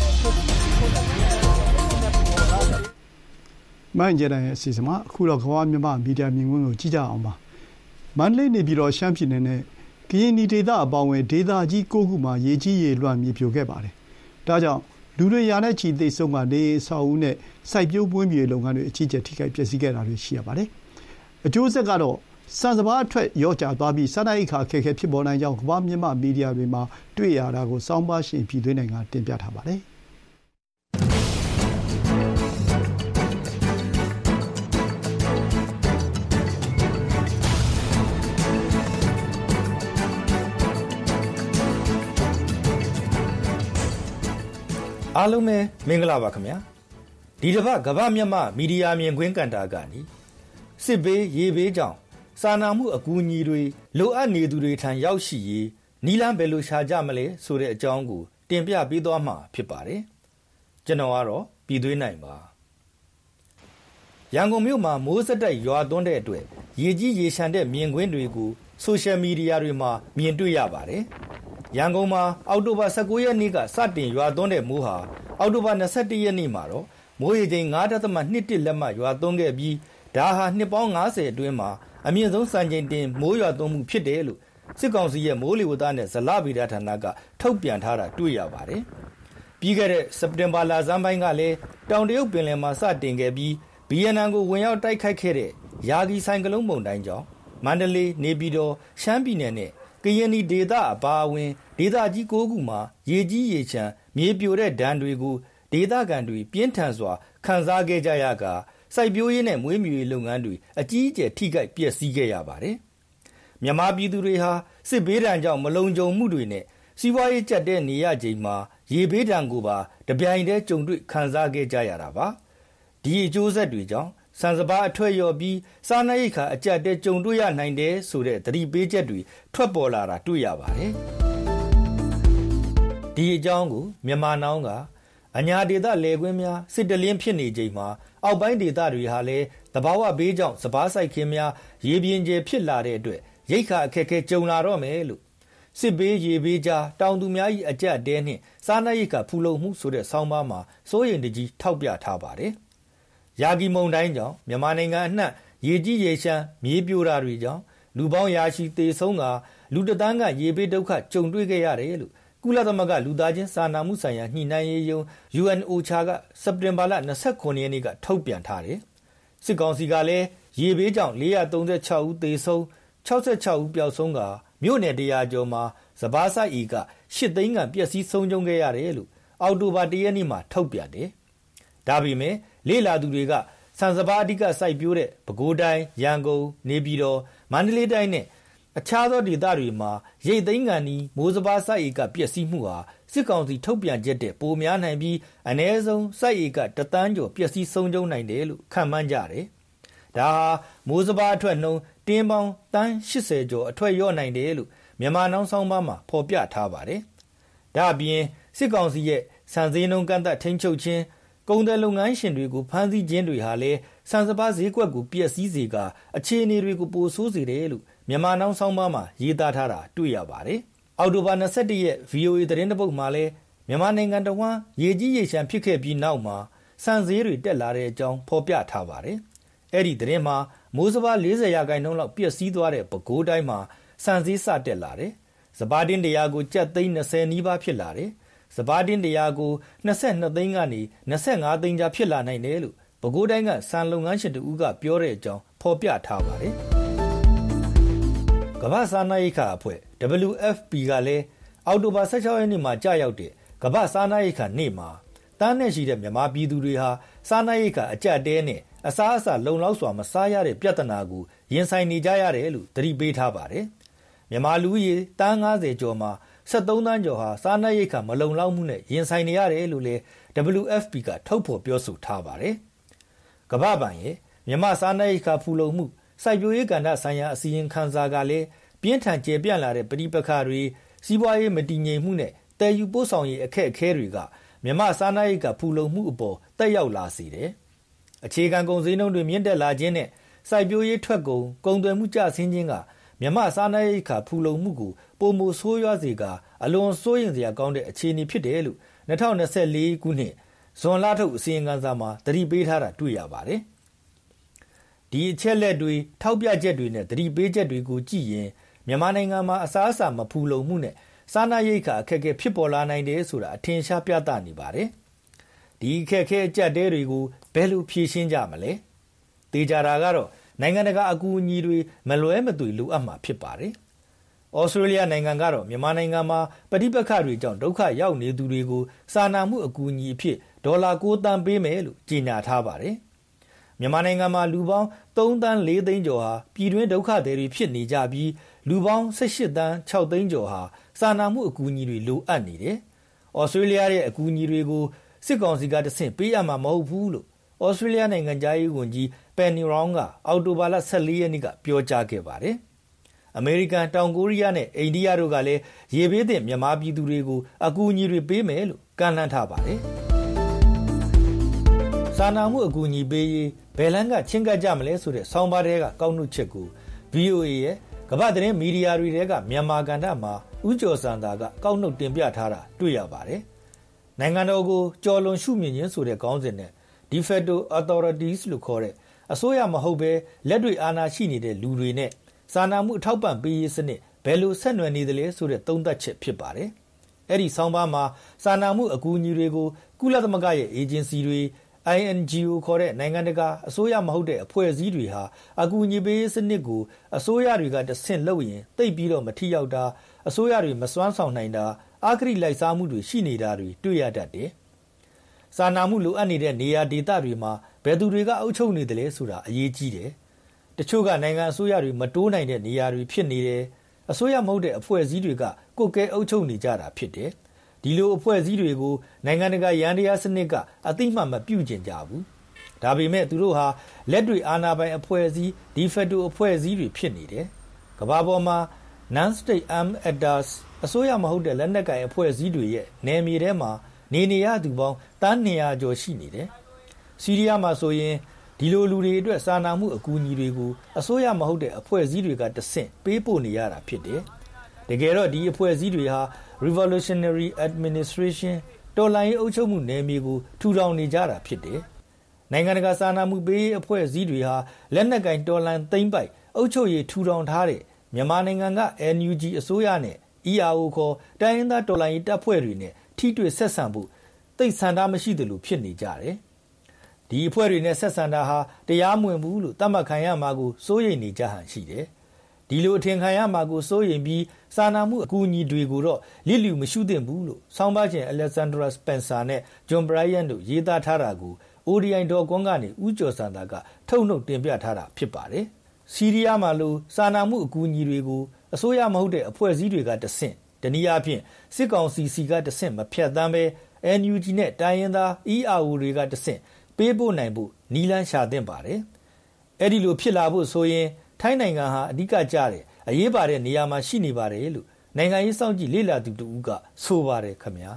မိုင်းကျတဲ့အစီအစဉ်မှာအခုတော့ကမ္ဘာမြန်မာမီဒီယာမြင်ကွင်းကိုကြည့်ကြအောင်ပါမန္တလေးနေပြည်တော်ရှမ်းပြည်နယ်နဲ့ကရင်နီဒေသအပေါင်းဝင်ဒေသကြီး9ခုမှာရေကြီးရေလွှမ်းမြေပြိုခဲ့ပါတယ်ဒါကြောင့်လူတွေရာနဲ့ချီသိဆုံးကနေဆောက်ဦးနဲ့စိုက်ပျိုးပွင့်မြေလုပ်ငန်းတွေအကြီးအကျယ်ထိခိုက်ပျက်စီးခဲ့တာတွေရှိရပါတယ်အကျိုးဆက်ကတော့စံစဘာအထွက်ရော့ကျသွားပြီးစားနပ်ရိက္ခာအခက်အခဲဖြစ်ပေါ်နိုင်ကြောင်းကမ္ဘာမြန်မာမီဒီယာတွေမှာတွေ့ရတာကိုစောင်းပါရှင်ပြည်သွင်းနိုင်ငံတင်ပြထားပါတယ်အားလုံးပဲမင်္ဂလာပါခင်ဗျာဒီတစ်ပတ်ကမ္ဘာမြန်မာမီဒီယာမြင်ကွင်းကန်တာကနေစစ်ဘေးရေဘေးကြောင့်စာနာမှုအကူအညီတွေလိုအပ်နေသူတွေထံရောက်ရှိရေးနီလန်းဘယ်လိုရှာကြမလဲဆိုတဲ့အကြောင်းကိုတင်ပြပေးသွားမှာဖြစ်ပါတယ်ကျွန်တော်ကတော့ပြည်သွင်းနိုင်ပါရန်ကုန်မြို့မှာမိုးစက်တိုက်ရွာသွန်းတဲ့အတွက်ရေကြီးရေရှမ်းတဲ့မြင်ကွင်းတွေကိုဆိုရှယ်မီဒီယာတွေမှာမြင်တွေ့ရပါတယ်ရန်ကုန်မှာအောက်တိုဘာ19ရက်နေ့ကစတင်ရွာသွန်းတဲ့မိုးဟာအောက်တိုဘာ21ရက်နေ့မှာတော့မိုးရေချိန် 9.21 လက်မရွာသွန်းခဲ့ပြီးဒါဟာနှစ်ပေါင်း90အတွင်းမှာအမြင့်ဆုံးစံချိန်တင်မိုးရွာသွန်းမှုဖြစ်တယ်လို့စစ်ကောင်စီရဲ့မိုးလေဝသနဲ့ဇလဗေဒဌာနကထုတ်ပြန်ထားတာတွေ့ရပါတယ်။ပြီးခဲ့တဲ့စက်တင်ဘာလဆန်းပိုင်းကလည်းတောင်တရုတ်ပင်လယ်မှာစတင်ခဲ့ပြီးဗီယက်နမ်ကိုဝင်ရောက်တိုက်ခိုက်ခဲ့တဲ့ယာဂီဆိုင်ကလုန်းမုန်တိုင်းကြောင့်မန္တလေးနေပြည်တော်ရှမ်းပြည်နယ်နဲ့ကရင်နီဒေသအပါအဝင်ဒေသကြီး9ခုမှာရေကြီးရေချမ်းမြေပြိုတဲ့ဒဏ်တွေကိုဒေသခံတွေပြင်းထန်စွာခံစားခဲ့ကြရကစိုက်ပျိုးရေးနဲ့မွေးမြူရေးလုပ်ငန်းတွေအကြီးအကျယ်ထိခိုက်ပျက်စီးခဲ့ရပါတယ်။မြန်မာပြည်သူတွေဟာစစ်ဘေးဒဏ်ကြောင့်မလုံခြုံမှုတွေနဲ့စီးပွားရေးကျပ်တဲ့နေရချိန်မှာရေဘေးဒဏ်ကိုပါတပြိုင်တည်းကြုံတွေ့ခံစားခဲ့ကြရတာပါ။ဒီအကျိုးဆက်တွေကြောင့်စံစဘာအထွက်ရော်ပြီးစားနပ်ရိက္ခာအကျပ်တဲ့ကြုံတွေ့ရနိုင်တယ်ဆိုတဲ့သတိပေးချက်တွေထွက်ပေါ်လာတာတွေ့ရပါတယ်။ဒီအကြောင်းကိုမြန်မာနောင်းကအညာဒေသလယ်ကွင်းများစစ်တလင်းဖြစ်နေချိန်မှာအောက်ပိုင်းဒေသတွေဟာလည်းသဘာဝဘေးကြောင့်စဘာစိုက်ခင်းများရေပြင်းကျဲဖြစ်လာတဲ့အတွက်ရိက္ခာအခက်အခဲကြုံလာတော့မယ်လို့စစ်ဘေးရေဘေးကြားတောင်သူများ၏အကျပ်တဲနှင့်စားနပ်ရိက္ခာဖူလုံမှုဆိုတဲ့ဆောင်းပါးမှာစိုးရိမ်တကြီးထောက်ပြထားပါတယ်။ယာဂီမုန်တိုင်းကြောင့်မြန်မာနိုင်ငံအနှံ့ရေကြီးရေရှမ်းမြေပြိုတာတွေကြောင့်လူပေါင်းရာချီသေဆုံးကလူတသန်းကရေဘေးဒုက္ခကြုံတွေ့ခဲ့ရတယ်လို့ကုလသမဂ္ဂလူသားချင်းစာနာမှုဆိုင်ရာညှိနှိုင်းရေးယုံ UNOCHA ကစက်တင်ဘာလ29ရက်နေ့ကထုတ်ပြန်ထားတယ်။စစ်ကောင်စီကလည်းရေဘေးကြောင့်436ဦးသေဆုံး66ဦးပျောက်ဆုံးကမြို့နယ်100ကျော်မှာစဘာစိုက်ဧက8သိန်းခန့်ပျက်စီးဆုံးရှုံးခဲ့ရတယ်လို့အောက်တိုဘာ1ရက်နေ့မှာထုတ်ပြန်တယ်။ဒါပေမဲ့လေလာသူတွေကစံစဘာအဓိကစိုက်ပျိုးတဲ့ပဲခူးတိုင်းရန်ကုန်နေပြည်တော်မန္တလေးတိုင်းနဲ့အခြားသောဒေသတွေမှာရိတ်သိမ်းကန်ဤမိုးစဘာစိုက်ဧကပျက်စီးမှုဟာစစ်ကောင်စီထုတ်ပြန်ချက်တဲ့ပိုများနိုင်ပြီးအ ਨੇ ဆုံးစိုက်ဧက1တန်းကျော်ပျက်စီးဆုံးရှုံးနိုင်တယ်လို့ခန့်မှန်းကြတယ်။ဒါဟာမိုးစဘာအထွက်နှုန်းတင်းပေါင်းတန်း80ကျော်အထွက်လျော့နိုင်တယ်လို့မြန်မာနောင်ဆောင်ပါမှာဖော်ပြထားပါတယ်။ဒါအပြင်စစ်ကောင်စီရဲ့စံစည်းနှုန်းကန့်သတ်ထိန်းချုပ်ခြင်းကုန်တယ်လုပ်ငန်းရှင်တွေကိုဖမ်းဆီးခြင်းတွေဟာလည်းစံစဘာဈေးကွက်ကိုပျက်စီးစေကအခြေအနေတွေကိုပိုဆိုးစေတယ်လို့မြန်မာနောင်ဆောင်ပါမှာရေးသားထားတာတွေ့ရပါတယ်။အောက်တိုဘာ21ရက် VOA သတင်းတစ်ပုဒ်မှာလည်းမြန်မာနိုင်ငံတော်ဝန်ရေကြီးရေရှမ်းဖြစ်ခဲ့ပြီးနောက်မှာစံစည်းတွေတက်လာတဲ့အကြောင်းဖော်ပြထားပါတယ်။အဲ့ဒီသတင်းမှာမိုးစဘာ40%လောက်ပျက်စီးသွားတဲ့ပဲခူးတိုင်းမှာစံစည်းစတက်လာတယ်။စပါးတင်း100ကိုကျပ်သိန်း20နီးပါးဖြစ်လာတယ်စပါးတင်း100ကို22သိန်းကနေ25သိန်းကြားဖြစ်လာနိုင်တယ်လို့ပဲခူးတိုင်းကစံလုပ်ငန်းရှင်တဦးကပြောတဲ့အကြောင်းဖော်ပြထားပါတယ်ကမ္ဘာ့စားနပ်ရိက္ခာအဖွဲ့ WFP ကလည်းအောက်တိုဘာ16ရက်နေ့မှာကြာရောက်တဲ့ကမ္ဘာ့စားနပ်ရိက္ခာနေ့မှာတန်းနဲ့ရှိတဲ့မြန်မာပြည်သူတွေဟာစားနပ်ရိက္ခာအကျပ်တဲနဲ့အစားအစာလုံလောက်စွာမစားရတဲ့ပြဿနာကိုရင်ဆိုင်နေကြရတယ်လို့သတိပေးထားပါတယ်မြန်မာလူဦးရေတန်း90ကျော်မှာ73သန်းကျော်ဟာစားနပ်ရိက္ခာမလုံလောက်မှုနဲ့ရင်ဆိုင်နေရတယ်လို့လည်း WFP ကထုတ်ဖော်ပြောဆိုထားပါတယ်ကမ္ဘာ့ဘဏ်ရဲ့မြန်မာစားနပ်ရိက္ခာဖူလုံမှုစိုက်ပျိုးရေးကဏ္ဍဆိုင်ရာအစည်းအဝေးခန်းစာကလည်းပြင်းထန်ကျေပြန့်လာတဲ့ပဋိပက္ခတွေစီးပွားရေးမတည်ငြိမ်မှုနဲ့တည်ယူပို့ဆောင်ရေးအခက်အခဲတွေကမြန်မာစားနပ်ရိက္ခာဖူလုံမှုအပေါ်တက်ရောက်လာစေတယ်အခြေခံကုန်စည်နှုန်းတွေမြင့်တက်လာခြင်းနဲ့စိုက်ပျိုးရေးထွက်ကုန်သွယ်မှုကျဆင်းခြင်းကမြန်မာစားနပ်ရိက္ခာဖူလုံမှုကိုပိုမိုဆိုးရွားစေကအလွန်စိုးရိမ်စရာကောင်းတဲ့အခြေအနေဖြစ်တယ်လို့2024ခုနှစ်ဇွန်လထုတ်အစီရင်ခံစာမှာသတိပေးထားတာတွေ့ရပါတယ်ဒီအချက်လက်တွေထောက်ပြချက်တွေနဲ့သတိပေးချက်တွေကိုကြည့်ရင်မြန်မာနိုင်ငံမှာအစားအစာမဖူလုံမှုနဲ့စားနပ်ရိက္ခာအခက်အခဲဖြစ်ပေါ်လာနိုင်တယ်ဆိုတာအထင်ရှားပြသနေပါတယ်ဒီအခက်အခဲအကျပ်တဲတွေကိုဘယ်လိုဖြေရှင်းကြမလဲတေချာတာကတော့နိုင်ငံတကာအကူအညီတွေမလွဲမသွေလိုအပ်မှာဖြစ်ပါတယ်ဩစတြေးလျနိုင်ငံကတော့မြန်မာနိုင်ငံမှာပဋိပက္ခတွေကြောင့်ဒုက္ခရောက်နေသူတွေကိုစာနာမှုအကူအညီအဖြစ်ဒေါ်လာ9 သန်းပေးမယ်လို့ကြေညာထားပါတယ်မြန်မာနိုင်ငံမှာလူပေါင်း3 သန်း 4 သိန်းကျော်ဟာပြည်တွင်းဒုက္ခသည်တွေဖြစ်နေကြပြီးလူပေါင်း18 သန်း 6 သိန်းကျော်ဟာစာနာမှုအကူအညီတွေလိုအပ်နေတယ်။ဩစတြေးလျရဲ့အကူအညီတွေကိုစစ်ကောင်စီကတဆင့်ပေးရမှာမဟုတ်ဘူးလို့ဩစတြေးလျနိုင်ငံသားရေးဝန်ကြီးပန်နီရောင်းကအောက်တိုဘာလ14ရက်နေ့ကပြောကြားခဲ့ပါတယ်။အမေရိကန်တောင်ကိုရီးယားနဲ့အိန္ဒိယတို့ကလည်းရေဘေးသင့်မြန်မာပြည်သူတွေကိုအကူအညီတွေပေးမယ်လို့ကန့်လန့်ထားပါတယ်။စာနာမှုအကူအညီပေးရေးဘယ်လန်းကချင်းကပ်ကြမလဲဆိုတဲ့ဆောင်းပါးတွေကကောက်နှုတ်ချက်ကို VOA ရဲ့ကမ္ဘာသတင်းမီဒီယာတွေကမြန်မာကဏ္ဍမှာဦးကျော်စံသာကကောက်နှုတ်တင်ပြထားတာတွေ့ရပါတယ်။နိုင်ငံတော်ကိုကြော်လွန်ရှုမြင်ခြင်းဆိုတဲ့ခေါင်းစဉ်နဲ့ de facto authorities လို့ခေါ်တဲ့အစိုးရမဟုတ်ဘဲလက်တွေ့အာဏာရှိနေတဲ့လူတွေနဲ့စာနာမှုအထောက်ပံ့ပေးရေးစနစ်ဘယ်လိုဆက်နွယ်နေသလဲဆိုတဲ့သုံးသပ်ချက်ဖြစ်ပါတယ်။အဲ့ဒီဆောင်းပါးမှာစာနာမှုအကူအညီတွေကိုကုလသမဂ္ဂရဲ့အေဂျင်စီတွေINGO ခေါ်တဲ့နိုင်ငံတကာအစိုးရမဟုတ်တဲ့အဖွဲ့အစည်းတွေဟာအကူအညီပေးစနစ်ကိုအစိုးရတွေကတဆင့်လုပ်ရင်တိတ်ပြီးတော့မထိရောက်တာအစိုးရတွေမစွမ်းဆောင်နိုင်တာအာခရီလိုက်စားမှုတွေရှိနေတာတွေတွေ့ရတတ်တယ်။စာနာမှုလိုအပ်နေတဲ့နေရာဒေသတွေမှာဘယ်သူတွေကအုပ်ချုပ်နေတယ်လဲဆိုတာအရေးကြီးတယ်။တချို့ကနိုင်ငံအစိုးရတွေမတိုးနိုင်တဲ့နေရာတွေဖြစ်နေတယ်။အစိုးရမဟုတ်တဲ့အဖွဲ့အစည်းတွေကကိုယ်ကဲအုပ်ချုပ်နေကြတာဖြစ်တယ်။ဒီလိုအဖွဲ့အစည်းတွေကိုနိုင်ငံတကာရန်တရားစနစ်ကအသိမှတ်မပြုကျင်ကြဘူး။ဒါပေမဲ့သူတို့ဟာလက်တွေ့အာဏာပိုင်အဖွဲ့အစည်း de facto အဖွဲ့အစည်းတွေဖြစ်နေတယ်။ကမ္ဘာပေါ်မှာ non-state armed actors အစိုးရမဟုတ်တဲ့လက်နက်ကိုင်အဖွဲ့အစည်းတွေရဲ့နယ်မြေထဲမှာနေရသူပေါင်းတန်း200ကျော်ရှိနေတယ်။ဆီးရီးယားမှာဆိုရင်ဒီလိုလူတွေအတွက်စာနာမှုအကူအညီတွေကိုအစိုးရမဟုတ်တဲ့အဖွဲ့အစည်းတွေကတဆင့်ပေးပို့နေရတာဖြစ်တယ်။တကယ်တော့ဒီအဖွဲ့အစည်းတွေဟာRevolutionary Administration တော်လှန်ရေးအုပ်ချုပ်မှုနယ်မြေကိုထူထောင်နေကြတာဖြစ်တယ်။နိုင်ငံတကာစာနာမှုပေးအဖွဲ့အစည်းတွေဟာလက်နက်ကင်တော်လှန်သိမ်းပိုက်အုပ်ချုပ်ရေးထူထောင်ထားတဲ့မြန်မာနိုင်ငံက NUG အစိုးရနဲ့ ERO ခေါ်တိုင်းရင်းသားတော်လှန်ရေးတပ်ဖွဲ့တွေနဲ့ထိတွေ့ဆက်ဆံဖို့သိဆန္ဒမရှိသလိုဖြစ်နေကြတယ်။ဒီအဖွဲ့တွေနဲ့ဆက်ဆံတာဟာတရားမဝင်ဘူးလို့သတ်မှတ်ခံရမှာကိုစိုးရိမ်နေကြဟန်ရှိတယ်။ဒီလိုအထင်ခံရမှာကိုစိုးရိမ်ပြီးစာနာမှုအကူအညီတွေကိုတော့လစ်လျူမရှုသင့်ဘူးလို့ဆောင်းပါးရှင် Alexandra Spencer နဲ့ John Bryan တို့ရေးသားထားတာကို ODI.com ကနေဦးကျော်စံသာကထုတ်နှုတ်တင်ပြထားတာဖြစ်ပါတယ်။ဆီးရီးယားမှာလို့စာနာမှုအကူအညီတွေကိုအစိုးရမဟုတ်တဲ့အဖွဲ့အစည်းတွေကတဆင့်တနည်းအားဖြင့်စစ်ကောင်စီစီကတဆင့်မဖြတ်သန်းပဲ NUG နဲ့တိုင်းရင်းသား ERO တွေကတဆင့်ပေးပို့နိုင်ဖို့နီလန်းရှာသင့်ပါတယ်။အဲ့ဒီလိုဖြစ်လာဖို့ဆိုရင်ထိုင်းနိုင်ငံဟာအဓိကကျတဲ့အရေးပါတဲ့နေရာမှာရှိနေပါတယ်လို့နိုင်ငံရေးစောင့်ကြည့်လေ့လာသူတူကဆိုပါတယ်ခင်ဗျာ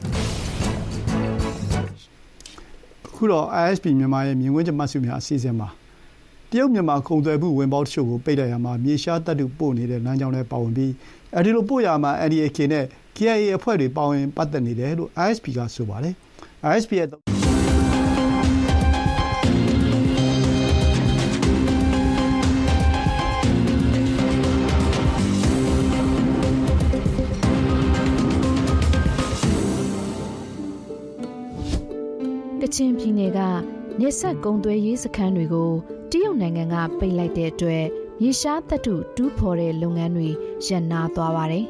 ခုတော့ ISP မြန်မာရဲ့မြင်ကွင်းကျမှတ်စုများအစီအစဉ်မှာတရုတ်မြန်မာကုန်သွယ်မှုဝင်ပေါက်တချို့ကိုပိတ်လိုက်ရမှာမြေရှားတပ်တုပို့နေတဲ့လမ်းကြောင်းတွေပါဝင်ပြီးအဲဒီလိုပို့ရမှာ NDAK နဲ့ KIA အဖွဲ့တွေပါဝင်ပတ်သက်နေတယ်လို့ ISP ကဆိုပါတယ် ISP ရဲ့ချင်ပြည်နယ်ကနေဆက်ကုန်းသွဲရေးစခန်းတွေကိုတရုတ်နိုင်ငံကပိတ်လိုက်တဲ့အတွက်မြေရှားသတ္တုတူးဖော်တဲ့လုပ်ငန်းတွေရပ်နားသွားပါတယ်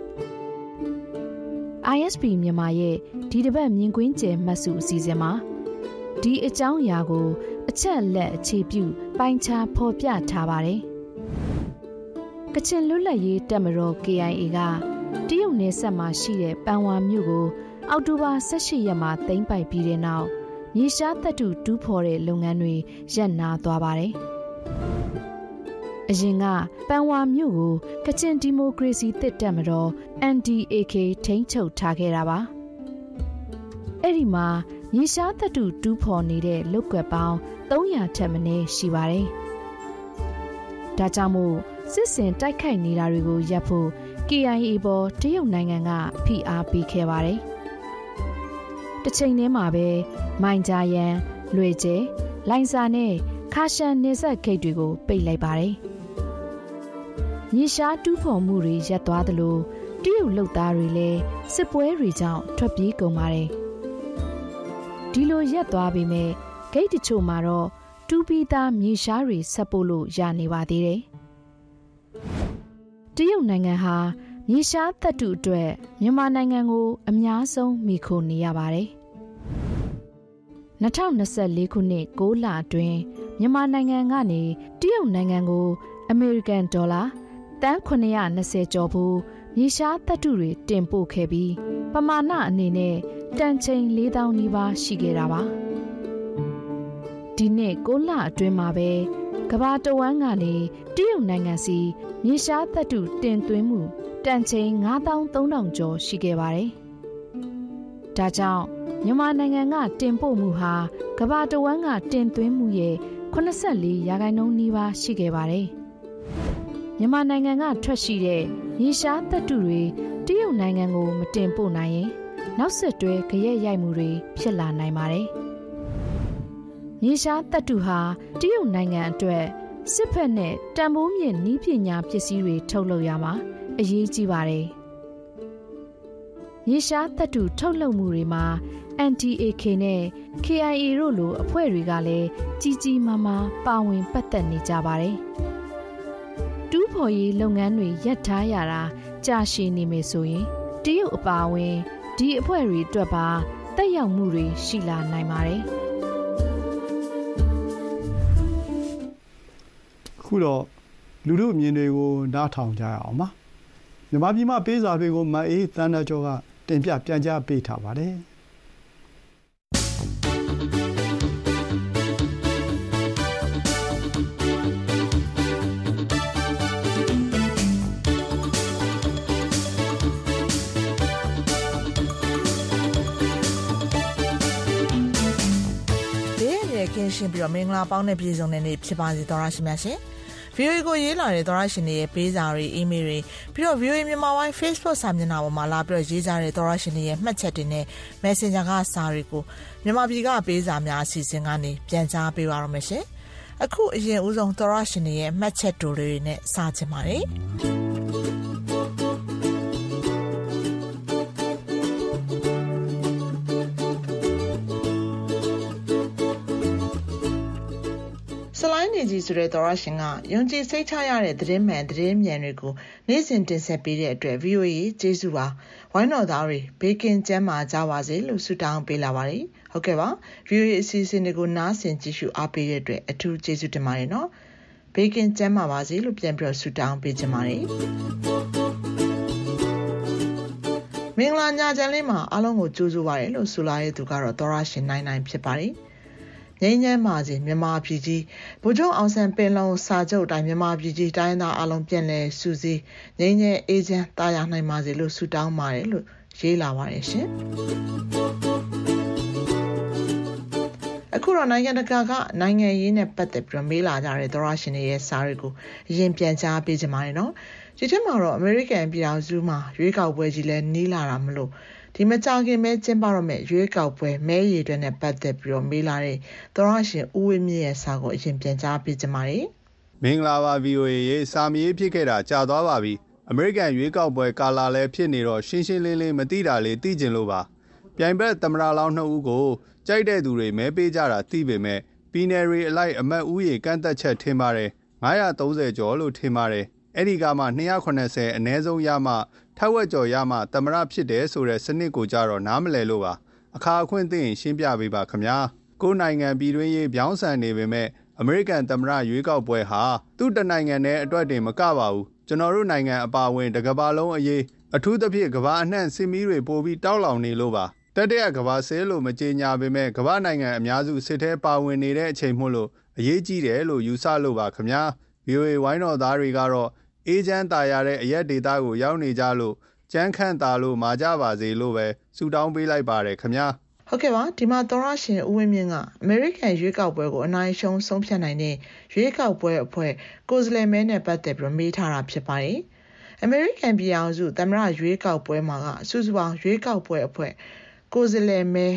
။ ISP မြန်မာရဲ့ဒီတစ်ပတ်မြင်ကွင်းကျယ်မှတ်စုအစီအစဉ်မှာဒီအကြောင်းအရာကိုအချက်လက်အခြေပြုပိုင်းခြားဖော်ပြထားပါတယ်။ကချင်လွတ်လပ်ရေးတပ်မတော် KIA ကတရုတ်နယ်စပ်မှာရှိတဲ့ပန်ဝါမြို့ကိုအောက်တိုဘာ18ရက်မှာသိမ်းပိုက်ပြီးတဲ့နောက်မြေရှားသတ္တုတူးဖော်တဲ့လုပ်ငန်းတွေရပ်နားသွားပါတယ်။အရင်ကပန်ဝါမြို့ကိုကချင်ဒီမိုကရေစီတစ်တပ်မတော် NDAK ထိန်းချုပ်ထားခဲ့တာပါ။အဲ့ဒီမှာမြေရှားသတ္တုတူးဖော်နေတဲ့လုပ်ကွက်ပေါင်း300ထက်မနည်းရှိပါတယ်။ဒါကြောင့်မို့စစ်စင်တိုက်ခိုက်နေတာတွေကိုရပ်ဖို့ KIA ပေါ်တရုတ်နိုင်ငံကဖိအားပေးခဲ့ပါတယ်။တစ်ချိန်တည်းမှာပဲမိုင်ဂျာယန်၊လွေကျဲ၊လိုင်စာနဲ့ခါရှန်နေဆက်ဂိတ်တွေကိုပိတ်လိုက်ပါတယ်။မြေရှားတူးဖော်မှုတွေရပ်သွားသလိုတရုတ်လုပ်သားတွေလည်းစစ်ပွဲတွေကြောင့်ထွက်ပြေးကုန်ပါတယ်။ဒီလိုရပ်သွားပေမဲ့ဂိတ်တချို့မှာတော့တူးပြီးသားမြေရှားတွေဆက်ပို့လို့ရနေပါသေးတယ်။တရုတ်နိုင်ငံဟာမြေရှားသတ္တုအတွက်မြန်မာနိုင်ငံကိုအများဆုံးမှီခိုနေရပါတယ်။2024ခုနှစ်6လအတွင်းမြန်မာနိုင်ငံကနေတရုတ်နိုင်ငံကိုအမေရိကန်ဒေါ်လာတန်920ကျော်ဖို့မြေရှားသတ္တုတွေတင်ပို့ခဲ့ပြီးပမာဏအနေနဲ့တန်ချိန်4000နီးပါးရှိခဲ့တာပါ။ဒီနှစ်6လအတွင်းမှာပဲကမ္ဘာတဝန်းကနေတရုတ်နိုင်ငံစီမြေရှားသတ္တုတင်သွင်းမှုတန်ချိန်9300ကျော်ရှိခဲ့ပါတယ်။ဒါကြောင့်မြန်မာနိုင်ငံကတင်ပို့မှုဟာကမ္ဘာတဝန်းကတင်သွင်းမှုရဲ့84%နီးပါးရှိခဲ့ပါတယ်။မြန်မာနိုင်ငံကထွက်ရှိတဲ့မြေရှားသတ္တုတွေတရုတ်နိုင်ငံကိုမတင်ပို့နိုင်ရင်နောက်ဆက်တွဲကြရက်ရိုက်မှုတွေဖြစ်လာနိုင်ပါတယ်။မြေရှားသတ္တုဟာတရုတ်နိုင်ငံအတွက်စစ်ဖက်နဲ့တန်ဖိုးမြင့်နည်းပညာပစ္စည်းတွေထုတ်လုပ်ရမှာအရေးကြီးပါတယ်။မြေရှားသတ္တုထုတ်လုပ်မှုတွေမှာ NDAK နဲ့ KIA တို့လိုအဖွဲ့တွေကလည်းကြီးကြီးမားမားပါဝင်ပတ်သက်နေကြပါတယ်။တူးဖော်ရေးလုပ်ငန်းတွေရပ်ထားရတာကြာရှည်နေမယ်ဆိုရင်တရုတ်အပါအဝင်ဒီအဖွဲ့တွေအတွက်ပါသက်ရောက်မှုတွေရှိလာနိုင်ပါတယ်။ခုတော့လူတို့အမြင်တွေကိုနားထောင်ကြရအောင်ပါမြန်မာပြည်မှာပေးစာတွေကိုမအေးတန်းတော်ကျော်ကတင်ပြပြန်ကြားပေးထားပါတယ်ကင်းရှင်းပြီးတော့မင်္ဂလာပေါင်းနဲ့ပြည်စုံတဲ့နေ့ဖြစ်ပါစေသောရရှိမြတ်ရှင် VOA ကိုရေးလာတဲ့သောရရှင်တွေရဲ့ပေးစာတွေအီးမေးလ်တွေပြီးတော့ VOA မြန်မာဝိုင်း Facebook စာမျက်နှာပေါ်မှာလာပြီးတော့ရေးကြတဲ့သောရရှင်တွေရဲ့မှတ်ချက်တွေနဲ့ Messenger ကစာတွေကိုမြန်မာပြည်ကပေးစာများအစီအစဉ်ကနေပြန်ကြားပေးပါရမယ်ရှင်အခုအရင်ဦးဆုံးသောရရှင်တွေရဲ့မှတ်ချက်တိုတွေနဲ့စာချင်ပါတယ်ဆလိုင်းနေကြီးဆိုတဲ့သောရရှင်ကယုံကြည်စိတ်ချရတဲ့သတင်းမှန်သတင်းမြန်တွေကိုနေ့စဉ်တင်ဆက်ပေးတဲ့အတွက် VOA ကျေးဇူးပါဝိုင်းတော်သားတွေဘေးကင်းကျန်းမာကြပါစေလို့ဆုတောင်းပေးလာပါတယ်ဟုတ်ကဲ့ပါ VOA အစီအစဉ်တွေကိုနားဆင်ကြည့်ရှုအားပေးတဲ့အတွက်အထူးကျေးဇူးတင်ပါတယ်နော်ဘေးကင်းကျန်းမာပါစေလို့ပြန်ပြီးတော့ဆုတောင်းပေးချင်ပါတယ်မင်္ဂလာညချမ်းလေးမှာအားလုံးကိုကြိုးဆိုပါရလို့ဆိုလာတဲ့သူကတော့သောရရှင်နိုင်ဖြစ်ပါတယ်ငြိမ်းချမ်းပါစေမြန်မာပြည်ကြီးဗိုလ်ချုပ်အောင်ဆန်းပင်လုံစာချုပ်အတိုင်းမြန်မာပြည်ကြီးတိုင်းသားအလုံးပြန်လည်စုစည်းငြိမ်းချမ်းအေးချမ်းတာယာနိုင်ပါစေလို့ဆုတောင်းပါတယ်လို့ရေးလာပါတယ်ရှင်အခုတော့နိုင်ငံတကာကနိုင်ငံရေးနဲ့ပတ်သက်ပြီးမေးလာကြတဲ့သောရရှင်တွေရဲ့စာတွေကိုအရင်ပြန်ကြားပေးကြပါမယ်နော်ဒီထက်မှာတော့အမေရိကန်ပြည်ထောင်စုမှာရွေးကောက်ပွဲကြီးလဲနီးလာတာမလို့ဒီမကြခင်ပဲကျင်းပတော့မဲ့ရွေးကောက်ပွဲမဲရည်တွေနဲ့ပတ်သက်ပြီးတော့မေးလာတဲ့သောရရှင်ဦးဝင်းမြင့်ရဲ့စာကိုအရင်ပြန်ကြားပေးကြပါမယ်မင်္ဂလာပါ VOA ရေစာမရေးဖြစ်ခဲ့တာကြာသွားပါပြီအမေရိကန်ရွေးကောက်ပွဲကာလာလဲဖြစ်နေတော့ရှင်းရှင်းလင်းလင်းမသိတာလေးသိကျင်လို့ပါပြိုင်ဘက်သမ္မတလောင်း2ဦးကိုကြိုက်တဲ့သူတွေမဲပေးကြတာသိပေမဲ့ပြည်နယ်တွေအလိုက်အမတ်ဦးရေကန့်သက်ချက်ထင်ပါတယ်930ကျော်လို့ထင်ပါတယ်အဲ့ဒီကမှ280အနည်းဆုံးရမှထက်ဝက်ကျော်ရမှသမ္မတဖြစ်တယ်ဆိုတဲ့စနစ်ကိုကြတော့နားမလည်လို့ပါအခါအခွင့်သိရင်ရှင်းပြပေးပါခင်ဗျာကိုယ်နိုင်ငံပြည်တွင်းရေးပြောင်းဆန်နေပေမဲ့အမေရိကန်သမ္မတရွေးကောက်ပွဲဟာသူ့တနိုင်ငံနဲ့အတွက်တင်မကပါဘူးကျွန်တော်တို့နိုင်ငံအပါအဝင်တစ်ကမ္ဘာလုံးအရေးအထူးသဖြင့်ကမ္ဘာအနှံ့စစ်မီးတွေပိုပြီးတောက်လောင်နေလို့ပါတတိယကမ္ဘာဆဲလို့မကြေညာပေမဲ့ကမ္ဘာနိုင်ငံအများစုစစ်ထဲပါဝင်နေတဲ့အချိန်မို့လို့အရေးကြီးတယ်လို့ယူဆလို့ပါခင်ဗျာ VOA ဝိုင်းတော်သားတွေကတော့အေးချမ်းသာရတဲ့အရက်ဒေတာကိုရောက်နေကြလို့ကြမ်းခန့်သာလို့မာကြပါစေလို့ပဲဆုတောင်းပေးလိုက်ပါတယ်ခင်ဗျာဟုတ်ကဲ့ပါဒီမှာသောရရှင်ဦးဝင်းမြင့်ကအမေရိကန်ရွေးကောက်ပွဲကိုအနိုင်ရှုံးဆုံးဖြတ်နိုင်တဲ့ရွေးကောက်ပွဲအဖွဲ့ကိုယ်စားလှယ်မဲနဲ့ပတ်သက်ပြီးမေးထားတာဖြစ်ပါတယ်အမေရိကန်ပြည်အောင်စုသမ္မတရွေးကောက်ပွဲမှာကစုစုပေါင်းရွေးကောက်ပွဲအဖွဲ့ကိုယ်စားလှယ်မဲ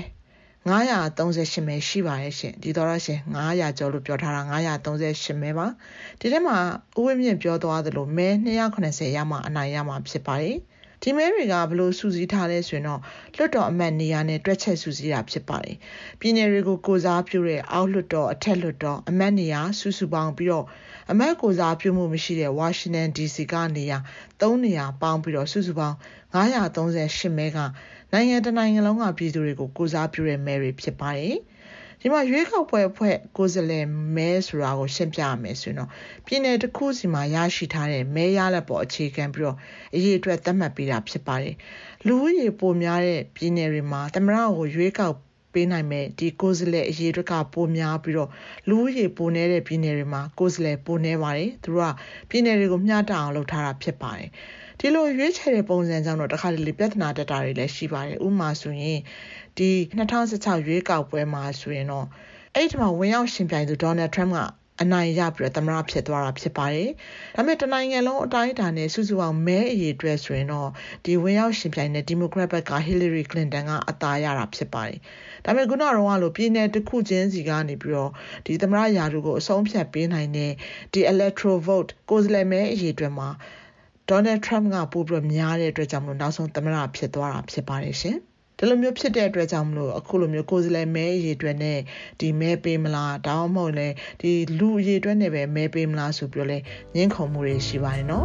938မဲရှိပါတယ်ရှင်ဒီသောရရှင်900ကျော်လို့ပြောထားတာ938မဲပါဒီထဲမှာဦးဝင်းမြင့်ပြောသွားသလိုမဲ290ရမှအနိုင်ရမှာဖြစ်ပါတယ်ဒီမဲတွေကဘလို့စူးစီးထားလဲဆိုရင်တော့လွှတ်တော်အမတ်နေရာနဲ့တွက်ချက်စူးစီးတာဖြစ်ပါတယ်ပြည်နယ်တွေကိုကိုစားပြုတဲ့အောက်လွှတ်တော်အထက်လွှတ်တော်အမတ်နေရာစုစုပေါင်းပြီးတော့အမတ်ကိုစားပြုမှုမရှိတဲ့ဝါရှင်တန် DC ကနေရာ3နေရာပေါင်းပြီးတော့စုစုပေါင်း938မဲကနိုင်ငံတနိုင်ငံလုံးကပြည်သူတွေကိုကိုစားပြုတဲ့မဲတွေဖြစ်ပါတယ်ဒီမှာရွေးကောက်ပွဲအဖွဲ့ကိုယ်စားလှယ်မဲဆိုတာကိုရှင်းပြရမယ်ဆိုရင်တော့ပြည်နယ်တစ်ခုစီမှာရရှိထားတဲ့မဲရလဒ်ပေါ်အခြေခံပြီးတော့အရေးအတွက်သတ်မှတ်ပေးတာဖြစ်ပါတယ်လူဦးရေပိုများတဲ့ပြည်နယ်တွေမှာသမ္မတကိုရွေးကောက်ပေးနိုင်မဲ့ဒီကိုယ်စားလှယ်အရေးအတွက်ကပိုများပြီးတော့လူဦးရေပိုနေတဲ့ပြည်နယ်တွေမှာကိုယ်စားလှယ်ပိုနေပါတယ်သူတို့ကပြည်နယ်တွေကိုမျှတအောင်လုပ်ထားတာဖြစ်ပါတယ်ဒီလိုရွေးချယ်တဲ့ပုံစံကြောင့်တော့တခါတလေပြဿနာတက်တာတွေလည်းရှိပါတယ်ဥပမာဆိုရင်ဒီ2016ရွေးကောက်ပွဲမှာဆိုရင်တော့အဲ့ဒီမှာဝင်ရောက်ရှင်ပြိုင်သူဒေါ်နယ်ထရမ့်ကအနိုင်ရပြီးတော့သမ္မတဖြစ်သွားတာဖြစ်ပါတယ်ဒါပေမဲ့တနိုင်ငံလုံးအတိုင်းအတာနဲ့စုစုပေါင်းမဲအရေအတွက်ဆိုရင်တော့ဒီဝင်ရောက်ရှင်ပြိုင်တဲ့ဒီမိုကရက်ဘက်ကဟီလီရီကလင်တန်ကအသာရတာဖြစ်ပါတယ်ဒါပေမဲ့ခုနကတော့လို့ပြည်နယ်တစ်ခုချင်းစီကနေပြီးတော့ဒီသမ္မတရာထူးကိုအဆုံးဖြတ်ပေးနိုင်တဲ့ဒီ electoral vote ကိုယ်စားလှယ်မဲအရေအတွက်မှာဒေါ်နယ်ထရမ့်ကပိုပြီးများတဲ့အတွက်ကြောင့်မလို့နောက်ဆုံးသမ္မတဖြစ်သွားတာဖြစ်ပါတယ်ရှင်ဒီလိုမျိုးဖြစ်တဲ့အတွက်ကြောင့်မလို့အခုလိုမျိုးကိုယ်စားလှယ်မဲအရေအတွက်နဲ့ဒီမဲပေးမလားဒါမှမဟုတ်လဲဒီလူအရေအတွက်နဲ့ပဲမဲပေးမလားဆိုပြီးတော့လဲညှင်းခုန်မှုတွေရှိပါတယ်နော်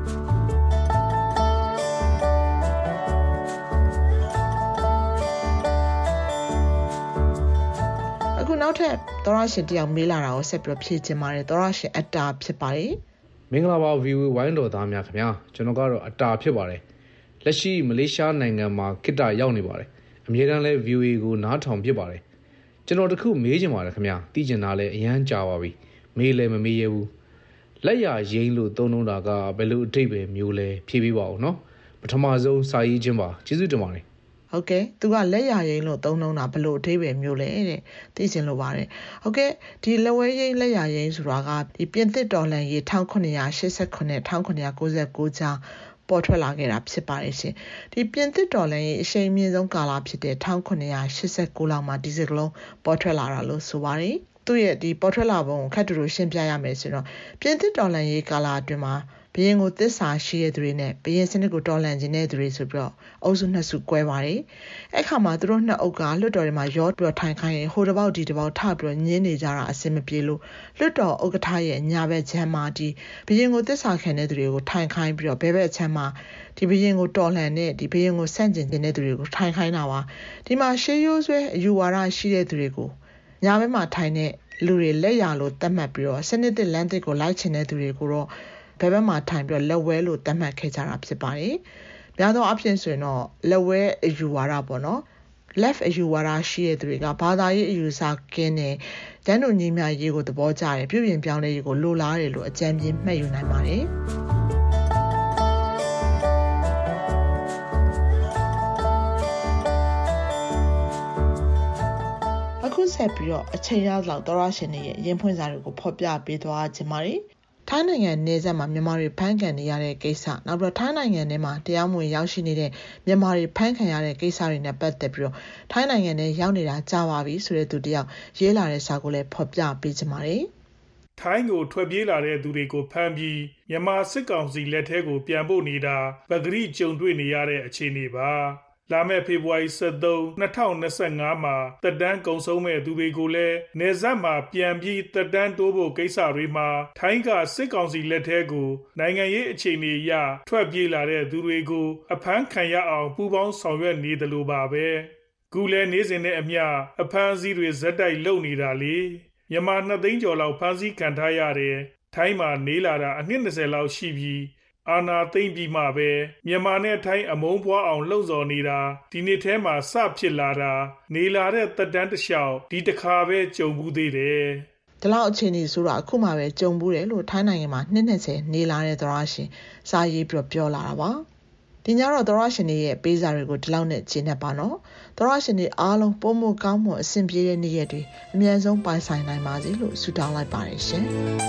အခုနောက်ထပ်သောရရှင်တယောက်မေးလာတာကိုဆက်ပြီးဖြည့်ချင်ပါတယ်သောရရှင်အတာဖြစ်ပါတယ်မင်္ဂလာပါ VOA ဝိုင်းတော်သားများခင်ဗျာကျွန်တော်ကတော့အတာဖြစ်ပါတယ်လက်ရှိမလေးရှားနိုင်ငံမှာခေတ္တရောက်နေပါတယ်အမြဲတမ်းလဲ VOA ကိုနားထောင်ဖြစ်ပါတယ်ကျွန်တော်တခုမေးချင်ပါတယ်ခင်ဗျာသိချင်တာလဲအရန်ကြာပါပြီမေးလဲမမေးရဘူးလက်ရရင်းလို့သုံးတာကဘယ်လိုအဓိပ္ပာယ်မျိုးလဲဖြေပေးပါဦးနော်ပထမဆုံးစာရေးခြင်းပါကျေးဇူးတင်ပါတယ်ဟုတ်ကဲ့သူကလက်ရရင်းလို့သုံးတာဘယ်လိုအဓိပ္ပာယ်မျိုးလဲတဲ့သိချင်လို့ပါတယ်ဟုတ်ကဲ့ဒီလက်ဝဲရင်းလက်ရရင်းဆိုတာကဒီပြင်သစ်တော်လှန်ရေး1989 1999ကြားပေါ်ထွက်လာခဲ့တာဖြစ်ပါတယ်ရှင်ဒီပြင်သစ်တော်လှန်ရေးအရှိန်မြင့်ဆုံးကာလဖြစ်တဲ့1989လောက်မှာဒီစကလုံးပေါ်ထွက်လာတာလို့ဆိုပါတယ်သူ့ရဲ့ဒီပေါ်ထွက်လာပုံကိုခက်တူတူရှင်းပြရမယ်ဆိုတော့ပြင်သစ်တော်လှန်ရေးကာလအတွင်းမှာဘရင်ကိုသစ္စာရှိတဲ့သူတွေနဲ့ဘရင်စနစ်ကိုတော်လှန်ခြင်းတဲ့သူတွေဆိုပြီးတော့အုပ်စုနှစ်စုကွဲပါတယ်အဲ့ခါမှာသူတို့နှစ်အုပ်ကလွှတ်တော်ထဲမှာရောပြီးတော့ထိုင်ခိုင်းရင်ဟိုတစ်ပေါက်ဒီတစ်ပေါက်ထပြီးတော့ညင်းနေကြတာအဆင်မပြေလို့လွှတ်တော်ဥက္ကဋ္ဌရဲ့ညာဘက်ခြမ်းမှာဒီဘရင်ကိုသစ္စာခံတဲ့သူတွေကိုထိုင်ခိုင်းပြီးတော့ဘဲဘက်ခြမ်းမှာဒီဘရင်ကိုတော်လှန်တဲ့ဒီဘရင်ကိုဆန့်ကျင်တဲ့သူတွေကိုထိုင်ခိုင်းတာပါဒီမှာရှေးရိုးဆွဲအယူဝါဒရှိတဲ့သူတွေကိုညာဘက်မှာထိုင်တဲ့လူတွေလက်ရလို့သတ်မှတ်ပြီးတော့စနစ်သစ်လမ်းသစ်ကိုလိုက်ချင်တဲ့သူတွေကိုတော့ဘယ်ဘက်မှာထိုင်ပြီးတော့လက်ဝဲလို့သတ်မှတ်ခဲ့ကြတာဖြစ်ပါတယ်။များသောအားဖြင့်ဆိုရင်တော့လက်ဝဲအယူဝါဒပေါ့နော်။ left အယူဝါဒရှိတဲ့သူတွေကဘာသာရေးအယူဆကင်းတဲ့တန်းတူညီမျှရေးကိုသဘောကျတယ်ပြုပြင်ပြောင်းလဲရေးကိုလိုလားတယ်လို့အကြံပြမှတ်ယူနိုင်ပါတယ်။အခုဆက်ပြီးတော့အချိန်ရောက်လောက်သောရရှင်တွေရဲ့ရင်ဖွင့်စာတွေကိုဖော်ပြပေးသွားခြင်းပါတယ်။ထိုင်းနိုင်ငံနယ်စပ်မှာမြန်မာတွေဖမ်းခံနေရတဲ့ကိစ္စနောက်ပြီးတော့ထိုင်းနိုင်ငံထဲမှာတရားမဝင်ရောက်ရှိနေတဲ့မြန်မာတွေဖမ်းခံရတဲ့ကိစ္စတွေနဲ့ပတ်သက်ပြီးတော့ထိုင်းနိုင်ငံထဲရောက်နေတာကြာပါပြီဆိုတဲ့သူတယောက်ရေးလာတဲ့စာကိုလည်းဖော်ပြပေးကြပါတယ်။ထိုင်းကိုထွက်ပြေးလာတဲ့သူတွေကိုဖမ်းပြီးမြန်မာစစ်ကောင်စီလက်ထဲကိုပြန်ပို့နေတာပဂရိကြုံတွေ့နေရတဲ့အခြေအနေပါလာမယ့်ဖေဖော်ဝါရီ23 2025မှာသက်တမ်းကုန်ဆုံးမဲ့သူတွေကိုလည်းနေဆက်မှာပြန်ပြီးသက်တမ်းတိုးဖို့ကိစ္စတွေမှာထိုင်းကစစ်ကောင်စီလက်ထဲကိုနိုင်ငံရေးအခြေအနေအရထွက်ပြေးလာတဲ့သူတွေကိုအဖမ်းခံရအောင်ပူးပေါင်းဆောင်ရွက်နေတယ်လို့ပါပဲခုလည်းနေစဉ်နဲ့အမျှအဖမ်းအဆီးတွေဇက်တိုက်လုပ်နေတာလေမြန်မာ2သိန်းကျော်လောက်ဖမ်းဆီးခံထားရတယ်ထိုင်းမှာနေလာတာအနှစ်20လောက်ရှိပြီးအာနာသိမ့်ပြီးမှပဲမြန်မာနဲ့ထိုင်းအမုန်းပွားအောင်လှုံ့ဆော်နေတာဒီနေ့ထဲမှာစဖြစ်လာတာနေလာတဲ့သက်တမ်းတစ်လျှောက်ဒီတစ်ခါပဲကြုံဘူးသေးတယ်ဒီလောက်အခြေအနေဆိုတာအခုမှပဲကြုံဘူးတယ်လို့ထိုင်းနိုင်ငံမှာ20နေလာတဲ့သရရှင်စာရေးပြောလာတာပါဒီညတော့သရရှင်တွေရဲ့ပေးစာတွေကိုဒီလောက်နဲ့ကျင်းနေပါနော်သရရှင်တွေအားလုံးပုံမကောင်းမွန်အဆင်ပြေတဲ့နေ့ရက်တွေအမြန်ဆုံးပိုင်ဆိုင်နိုင်ပါစေလို့ဆုတောင်းလိုက်ပါတယ်ရှင်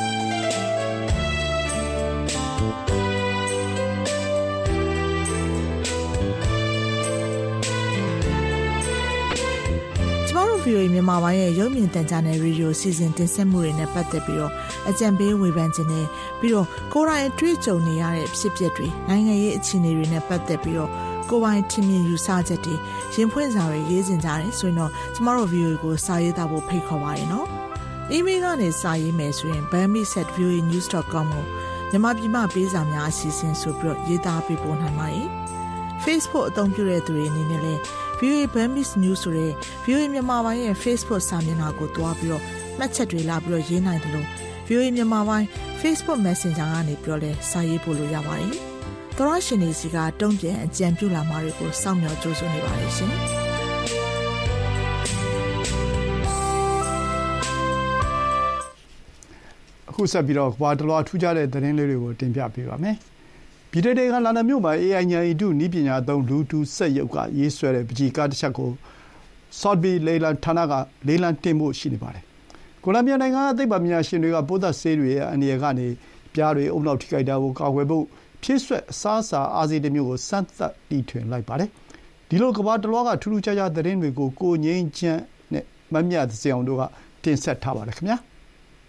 VOA မြန်မာပိုင်းရဲ့ရုပ်မြင်သံကြားနယ်ရေဒီယိုစီစဉ်တင်ဆက်မှုတွေနဲ့ပတ်သက်ပြီးတော့အကြံပေးဝေဖန်ခြင်းနဲ့ပြီးတော့ကိုယ်တိုင်အတွေ့အကြုံနေရတဲ့ဖြစ်ပျက်တွေနိုင်ငံရေးအခြေအနေတွေနဲ့ပတ်သက်ပြီးတော့ကိုယ်ပိုင်ထင်မြင်ယူဆချက်တွေရင်ဖွင့်စာတွေရေးတင်ကြတယ်ဆိုရင်တော့ကျမတို့ VOA ကိုစာရေးသားဖို့ဖိတ်ခေါ်ပါရနော်။ email ကနေစာရေးမယ်ဆိုရင် bami@voanews.com ကိုမြန်မာပြည်မှာပေးစာများအစီအစဉ်ဆိုပြီးတော့ရေးသားပေးပို့နိုင်ပါတယ်။ Facebook အသုံးပြုတဲ့သူတွေအနေနဲ့လည်းVOA Burmese News ဆိုတဲ့ VOA မြန်မာပိုင်းရဲ့ Facebook စာမျက်နှာကိုတွားပြီးတော့မှတ်ချက်တွေလာပြီးတော့ရေးနိုင်တယ်လို့ VOA မြန်မာပိုင်း Facebook Messenger ကနေပြောလဲစာရေးပို့လို့ရပါတယ်။သောရရှင်တွေစီကတုံ့ပြန်အကြံပြုလာမှာတွေကိုစောင့်မျှော်ကြိုးစွနေပါတယ်ရှင်။အခုဆက်ပြီးတော့ဘာတလွားထူးခြားတဲ့သတင်းလေးတွေကိုတင်ပြပေးပါမယ်။ပြည်ထောင်စုကလန်ဒန်မြို့မှာ AI ဉာဏ်ရည်တုနည်းပညာသုံးလူတူစက်ရုပ်ကရေးဆွဲတဲ့ပကြီးကားတစ်ချက်ကို Sotheby လေလံဌာနကလေလံတင်ဖို့ရှိနေပါတယ်။ကိုလံဘီယာနိုင်ငံကသိပ္ပံပညာရှင်တွေကပိုးသတ်ဆေးတွေရဲ့အန္တရာယ်ကနေပြားတွေအုံနောက်ထိခိုက်တာကိုကာကွယ်ဖို့ဖြည့်ဆွက်အစားအစာအားစေးတစ်မျိုးကိုစမ်းသပ်တီထွင်လိုက်ပါတယ်။ဒီလိုကမ္ဘာတလွှားကထူးထူးခြားခြားသတင်းတွေကိုကိုငိမ့်ချမ်းနဲ့မမြတ်စေအောင်တို့ကတင်ဆက်ထားပါတယ်ခင်ဗျာ။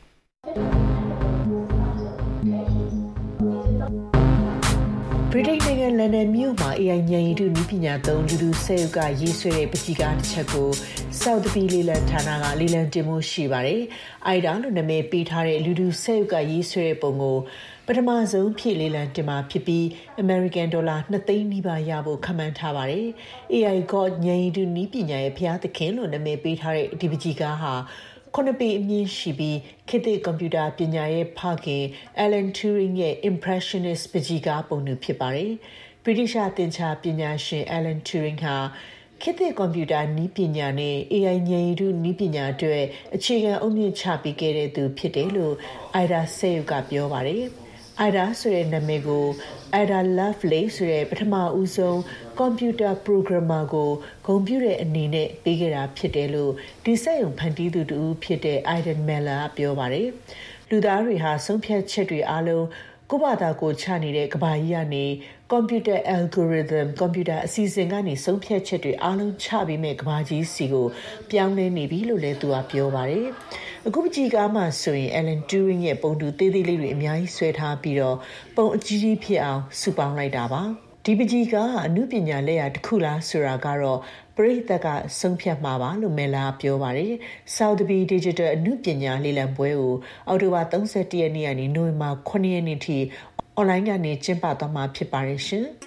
ဗြိတိန်နိုင်ငံလန်ဒန်မြို့မှာ AI ဉာဏ်ရည်တုနည်းပညာသုံးလူတူစက်ရုပ်ကရေးဆွဲတဲ့ပကြီးကားတစ်ချက်ကို Sotheby လေလံဌာနကလေလံတင်မှုရှိပါတယ်။ IDA လို့နာမည်ပေးထားတဲ့လူတူစက်ရုပ်ကရေးဆွဲတဲ့ပုံကိုပထမဆုံးဖြည့်လေလံတင်မှာဖြစ်ပြီး American $2 သိန်းနီးပါးရဖို့ခန့်မှန်းထားပါတယ်။ AI God ဉာဏ်ရည်တုနည်းပညာရဲ့ဖျားသခင်လို့နာမည်ပေးထားတဲ့ဒီပကြီးကားဟာ9 ပေအမြင့်ရှိပြီးခေတ်သစ်ကွန်ပျူတာပညာရဲ့ဖခင် Alan Turing ရဲ့ Impressionist ပကြီးကားပုံတူဖြစ်ပါတယ်။ ဗြိတိရှသင်္ချာပညာရှင် Alan Turing ဟာခေတ်သစ်ကွန်ပျူတာနည်းပညာနဲ့ AI ဉာဏ်ရည်တုနည်းပညာအတွက်အခြေခံအုတ်မြစ်ချပေးခဲ့တဲ့သူဖြစ်တယ်လို့ IDA စက်ရုပ်ကပြောပါတယ်။ IDA ဆိုတဲ့နာမည်ကို Ada Lovelace ဆိုတဲ့ပထမဦးဆုံးကွန်ပျူတာပရိုဂရမာကိုဂုဏ်ပြုတဲ့အနေနဲ့ပေးခဲ့တာဖြစ်တယ်လို့ဒီစက်ရုံဖန်တီးသူတူဖြစ်တဲ့ Aidan Meller ကပြောပါတယ်။လူသားတွေဟာဆုံးဖြတ်ချက်တွေအားလုံးကိုယ့်ဘာသာကိုချနေတဲ့ကဘာကြီးကနေကွန်ပျူတာ algorithm ကွန်ပျူတာအစီအစဉ်ကနေဆုံးဖြတ်ချက်တွေအားလုံးချပေးမဲ့ကဘာကြီးစီကိုပြောင်းလဲနေပြီလို့လည်းသူကပြောပါတယ်။အခုပကြီးကားမှာဆိုရင် Alan Turing ရဲ့ပုံတူသေးသေးလေးတွေအများကြီးဆွဲထားပြီးတော့ပုံအကြီးကြီးဖြစ်အောင်စုပေါင်းလိုက်တာပါ။ဒီပကြီးကားအမှုပညာလက်ရာတစ်ခုလားဆိုတာကတော့ပရိသတ်ကဆုံးဖြတ်မှာပါလို့မဲလာပြောပါတယ်။ Sotheby Digital အမှုပညာလေ့လာပွဲကိုအောက်တိုဘာ31ရက်နေ့ကနေနိုဝင်ဘာ9ရက်နေ့ထိအွန်လိုင်းကနေကျင်းပသွားမှာဖြစ်ပါတယ်ရှင်။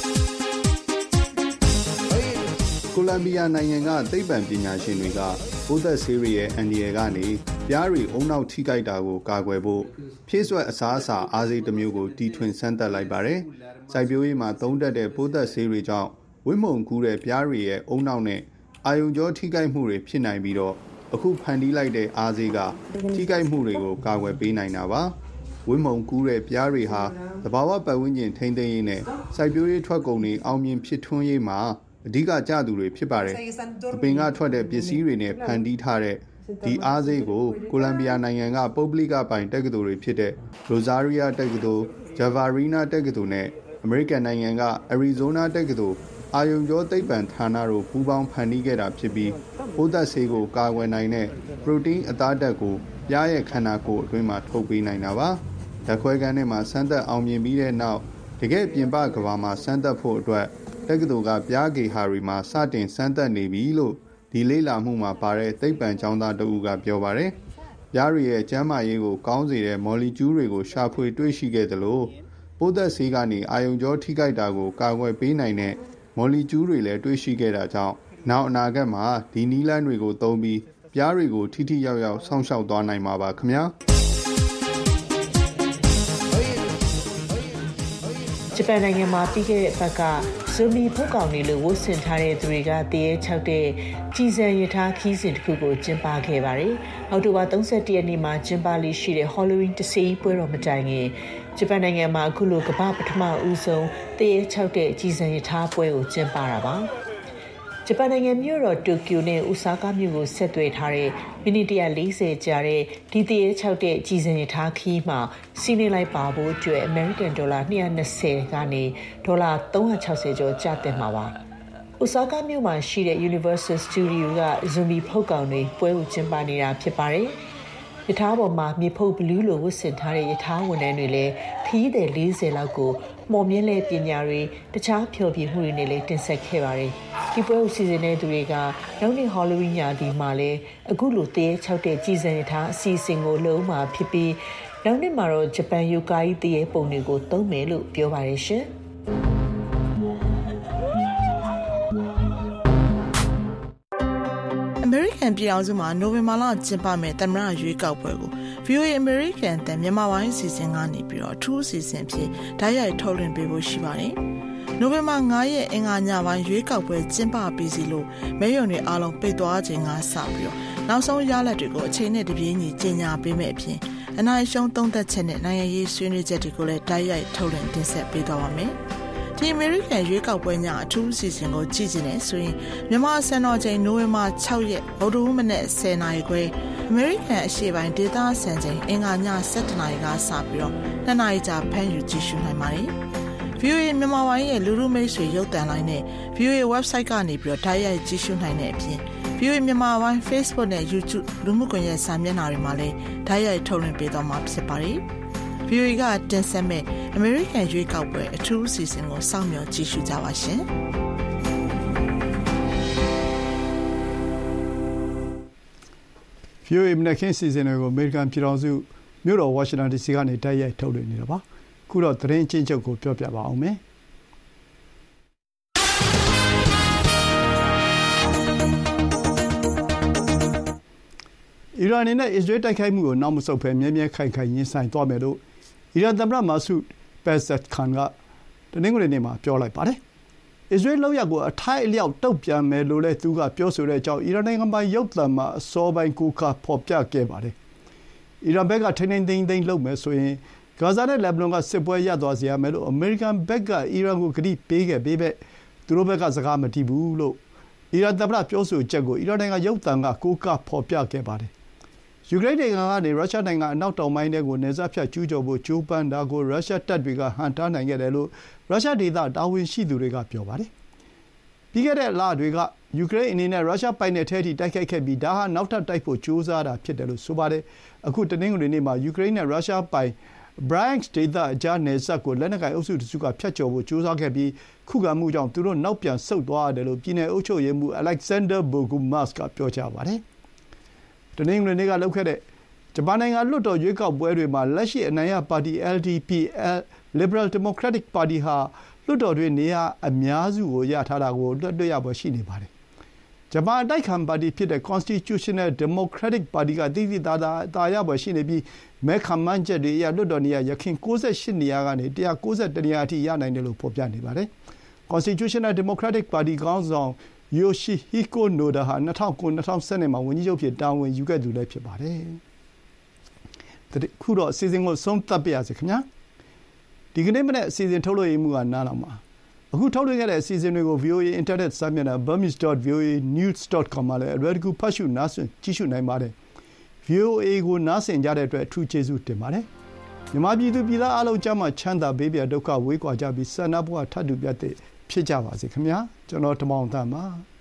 ကိုလံဘီယာနိုင်ငံကသိပ္ပံပညာရှင်တွေကပိုးသတ်ဆေးတွေရဲ့အန္တရာယ်ကနေပြားတွေအုံနောက်ထိခိုက်တာကိုကာကွယ်ဖို့ဖြည့်ဆွက်အစားအစာအားစေးတစ်မျိုးကိုတီထွင်စမ်းသပ်လိုက်ပါတယ်။စိုက်ပျိုးရေးမှာသုံးတတ်တဲ့ပိုးသတ်ဆေးတွေကြောင့်ဝိမုံကူးတဲ့ပြားတွေရဲ့အုံနောက်နဲ့အာယုံကြောထိခိုက်မှုတွေဖြစ်နိုင်ပြီးတော့အခုဖန်တီးလိုက်တဲ့အားစေးကထိခိုက်မှုတွေကိုကာကွယ်ပေးနိုင်တာပါ။ဝိမုံကူးတဲ့ပြားတွေဟာသဘာဝပတ်ဝန်းကျင်ထိန်းသိမ်းရေးနဲ့စိုက်ပျိုးရေးထွက်ကုန်တွေအောင်မြင်ဖြစ်ထွန်းရေးမှာအဓိကကျသူတွေဖြစ်ပါတယ်။အပင်ကထွက်တဲ့ပစ္စည်းတွေနဲ့ဖန်တီးထားတဲ့ဒီအားစေးကိုကိုလံဘီယာနိုင်ငံကပုဂ္ဂလိကပိုင်တက္ကသိုလ်တွေဖြစ်တဲ့ Rosaria တက္ကသိုလ် Javarina တက္ကသိုလ်နဲ့အမေရိကန်နိုင်ငံက Arizona တက္ကသိုလ်အာယုံကြောသိပ္ပံဌာနတို့ပူးပေါင်းဖန်တီးခဲ့တာဖြစ်ပြီးပိုးသတ်ဆေးကိုကာကွယ်နိုင်တဲ့ပရိုတင်းအသားဓာတ်ကိုပြားရဲ့ခန္ဓာကိုယ်အတွင်းမှာထုတ်ပေးနိုင်တာပါ။ဓာတ်ခွဲခန်းထဲမှာစမ်းသပ်အောင်မြင်ပြီးတဲ့နောက်တကယ်ပြင်ပကဘာမှာစမ်းသပ်ဖို့အတွက်တက္ကသိုလ်ကပြားဂေဟာရီမှာစတင်စမ်းသပ်နေပြီလို့ဒီလေ့လာမှုမှာပါတဲ့သိပ္ပံကျောင်းသားတဦးကပြောပါတယ်။ပြားရီရဲ့ကျန်းမာရေးကိုကောင်းစေတဲ့မော်လီကျူးတွေကိုရှာဖွေတွေ့ရှိခဲ့သလိုပိုးသက်ဆေးကနေအာယုံကြောထိခိုက်တာကိုကာကွယ်ပေးနိုင်တဲ့မော်လီကျူးတွေလည်းတွေ့ရှိခဲ့တာကြောင့်နောက်အနာဂတ်မှာဒီနည်းလမ်းတွေကိုသုံးပြီးပြားတွေကိုထိထိရောက်ရောက်စောင့်ရှောက်သွားနိုင်မှာပါခင်ဗျာ။ဂျပန်နိုင်ငံမှာပြီးခဲ့တဲ့ဘက်ကဇူမီဖုတ်ကောင်တွေလိုဝတ်ဆင်ထားတဲ့သူတွေကတရေချောက်တဲ့ကြည်စံရထားခီးစဉ်တစ်ခုကိုကျင်းပခဲ့ပါတယ်။အောက်တိုဘာ31ရက်နေ့မှာကျင်းပလိရှိတဲ့ Halloween တစေးပွဲတော်မတိုင်ခင်ဂျပန်နိုင်ငံမှာအခုလိုကမ္ဘာပထမဦးဆုံးတရေချောက်တဲ့ကြည်စံရထားပွဲကိုကျင်းပတာပါ။ဂျပန်နိုင်ငံမြို့တော်တိုကျိုနဲ့အိုဆာကာမြို့ကိုဆက်သွယ်ထားတဲ့မိနစ်140ကြာတဲ့ဒီတရေချောက်တဲ့ကြည်စံရထားခီးမှာစီးနေလိုက်ပါဖို့အတွက်အမေရိကန်ဒေါ်လာ220ကနေဒေါ်လာ360ကျော်ကျသင့်မှာပါ။အိုဆာကာမြို့မှာရှိတဲ့ Universal Studio ကဇူမီဖုတ်ကောင်တွေပွဲကိုကျင်းပနေတာဖြစ်ပါတယ်။ရထားပေါ်မှာမြေဖုတ်ဘလူးလိုဝတ်ဆင်ထားတဲ့ရထားဝန်ထမ်းတွေလည်းခီးတဲ့40လောက်ကိုမော်မြင့်လဲပညာတွေတခြားဖျော်ဖြေမှုတွေနဲ့လည်းတင်ဆက်ခဲ့ပါတယ်။ဒီပွဲကိုစီစဉ်တဲ့သူတွေကနောက်နေ့ Halloween ညဒီမှာလည်းအခုလိုတရေချောက်တဲ့ကြည်စံရထားအစီအစဉ်ကိုလုပ်မှာဖြစ်ပြီးနောက်နေ့မှာတော့ဂျပန်ယိုကာကြီးတရေပုံတွေကိုသုံးမယ်လို့ပြောပါတယ်ရှင်။အမေရိကန်ပြည်အောင်စုမှာနိုဝင်ဘာလကျင်းပမယ့်သမ္မတရွေးကောက်ပွဲကို VOA American တန်မြန်မာပိုင်းအစီအစဉ်ကနေပြီးတော့အထူးအစီအစဉ်ဖြစ်ဓာတ်ရိုက်ထုတ်လွှင့်ပေးဖို့ရှိပါတယ်။နိုဝင်ဘာ9ရက်အင်္ဂါညပိုင်းရွေးကောက်ပွဲကျင်းပပြီးစီလို့မဲရုံတွေအားလုံးပိတ်သွားခြင်းကစပြီးတော့နောက်ဆုံးရလဒ်တွေကိုအချိန်နဲ့တပြေးညီကြေညာပေးမယ့်အပြင်အနိုင်ရှုံးသုံးသက်ချက်နဲ့နိုင်ငံရေးဆွေးနွေးချက်တွေကိုလည်းဓာတ်ရိုက်ထုတ်လွှင့်တင်ဆက်ပေးသွားပါမယ်။ဒီအမေရိကန်ရွေးကောက်ပွဲညအထူးအစီအစဉ်ကိုကြည့်ကြနေဆိုရင်မြန်မာစံတော်ချိန်နိုဝင်ဘာ6ရက်ဗုဒ္ဓဟူးမနက်10:00နာရီခွဲအမေရိကန်အရှေ့ပိုင်းဒေသစံချိန်အင်္ဂါည7:00နာရီကစပြီးတော့2နာရီကြာဖမ်းယူကြည့်ရှုနိုင်ပါတယ်။ VOA မြန်မာပိုင်းရဲ့လူလူမိတ်ဆွေရုပ်သံလိုင်းနဲ့ VOA website ကနေပြီးတော့ဓာတ်ရိုက်ကြည့်ရှုနိုင်တဲ့အပြင် VOA မြန်မာပိုင်း Facebook နဲ့ YouTube လူမှုကွန်ရက်စာမျက်နှာတွေမှာလည်းဓာတ်ရိုက်ထုတ်လွှင့်ပေးသွားမှာဖြစ်ပါတယ်။ VOA ကတင်ဆက်မဲ့အမေရိကန်ရွေးကောက်ပွဲအထူးအစီအစဉ်ကိုစောင့်မျှော်ကြည့်ရှုကြပါရှင်။ VOA မနက်ခင်းစီစဉ်တွေကိုအမေရိကန်ပြည်ထောင်စုမြို့တော်ဝါရှင်တန် DC ကနေတိုက်ရိုက်ထုတ်လွှင့်နေတာပါ။ခုတော့သတင်းချင်းချုပ်ကိုပြောပြပါအောင်မယ်။အီရန်အနေနဲ့အစ္စရေးတိုက်ခိုက်မှုကိုနောက်မဆုတ်ဘဲမြဲမြဲခိုင်ခိုင်ရင်ဆိုင်သွားမယ်လို့အီရန်သမ္မတမာဆူပက်ဇက်ခန်ကတနင်္ဂနွေနေ့မှာပြောလိုက်ပါတယ်။အစ္စရေးလုပ်ရပ်ကိုအထိုက်အလျောက်တုံ့ပြန်မယ်လို့လည်းသူကပြောဆိုတဲ့အကြောင်းအီရန်နိုင်ငံပိုင်ရုပ်သံမှာအစောပိုင်းကိုကဖော်ပြခဲ့ပါတယ်။အီရန်ဘက်ကထိန်းသိမ်းလုပ်မယ်ဆိုရင်ဂါဇာနဲ့လက်ဘနွန်ကစစ်ပွဲရပ်သွားစေရမယ်လို့အမေရိကန်ဘက်ကအီရန်ကိုကတိပေးခဲ့ပေမဲ့သူတို့ဘက်ကစကားမတီးဘူးလို့အီရန်သမ္မတပြောဆိုချက်ကိုအီရန်နိုင်ငံရုပ်သံကကိုကဖော်ပြခဲ့ပါတယ်။ယူကရိန်းနိုင်ငံကနေရုရှားနိုင်ငံအနောက်တောင်ပိုင်းထဲကိုနယ်စပ်ဖြတ်ကျူးကျော်ဖို့ကြိုးပမ်းတာကိုရုရှားတပ်တွေကဟန့်တားနိုင်ခဲ့တယ်လို့ရုရှားဒေသတာဝန်ရှိသူတွေကပြောပါတယ်။ပြီးခဲ့တဲ့လတွေကယူကရိန်းအနေနဲ့ရုရှားပိုင်နက်ထဲထိတိုက်ခိုက်ခဲ့ပြီးဒါဟာနောက်ထပ်တိုက်ဖို့ကြိုးစားတာဖြစ်တယ်လို့ဆိုပါတယ်။အခုတနင်္ဂနွေနေ့မှာယူကရိန်းနဲ့ရုရှားပိုင် Bryansk ဒေသအကြားနယ်စပ်ကိုလက်နက်ကိုင်အုပ်စုတစုကဖြတ်ကျော်ဖို့ကြိုးစားခဲ့ပြီးခုခံမှုကြောင့်သူတို့နောက်ပြန်ဆုတ်သွားရတယ်လို့ပြည်နယ်အုပ်ချုပ်ရေးမှူး Alexander Bogomaz ကပြောကြားပါတယ်။တနင်္ဂနွေနေ့ကလုပ်ခဲ့တဲ့ဂျပန်နိုင်ငံလွှတ်တော်ရွေးကောက်ပွဲတွေမှာလက်ရှိအနိုင်ရပါတီ LDP Liberal Democratic Party ဟာလွှတ်တော်တွင်းနေရာအများစုကိုရထားတာကိုတွေ့ရဖွယ်ရှိနေပါတယ်။ဂျပန်အတိုက်ခံပါတီဖြစ်တဲ့ Constitutional Democratic Party ကသိသိသာသာအသာရဖွယ်ရှိနေပြီးမဲခန့်မှန်းချက်တွေအရလွှတ်တော်နေရာယခင်68နေရာကနေ191နေရာအထိရနိုင်တယ်လို့ဖော်ပြနေပါတယ်။ Constitutional Democratic Party ခေါင်းဆောင်Yoshihiko Noda ဟာ2009-2010 မှာဝန်ကြီးချုပ်ဖြစ်တာဝန်ယူခဲ့သူလည်းဖြစ်ပါတယ်။ခုတော့အစီအစဉ်ကိုဆုံးသတ်ပါရစေခင်ဗျာ။ဒီကနေ့မနေ့အစီအစဉ်ထုတ်လွှင့်ရေးမှူးကနားတော်မှာအခုထုတ်လွှင့်ခဲ့တဲ့အစီအစဉ်တွေကို VOA Internet စာမျက်နှာ burmese.voanews.com မှာလည်းအလွယ်တကူဖတ်ရှုနားဆင်ကြည့်ရှုနိုင်ပါတယ်။ VOA ကိုနားဆင်ကြတဲ့အတွက်အထူးကျေးဇူးတင်ပါတယ်။မြန်မာပြည်သူပြည်သားအားလုံးကျန်းမာချမ်းသာဘေးပြဒုက္ခဝေးကွာကြပြီးဆန္ဒဘဝထပ်တူပြတ်တဲ့ဖြစ်ကြပါစေခင်ဗျာကျွန်တော်တမောင်သန်းပါ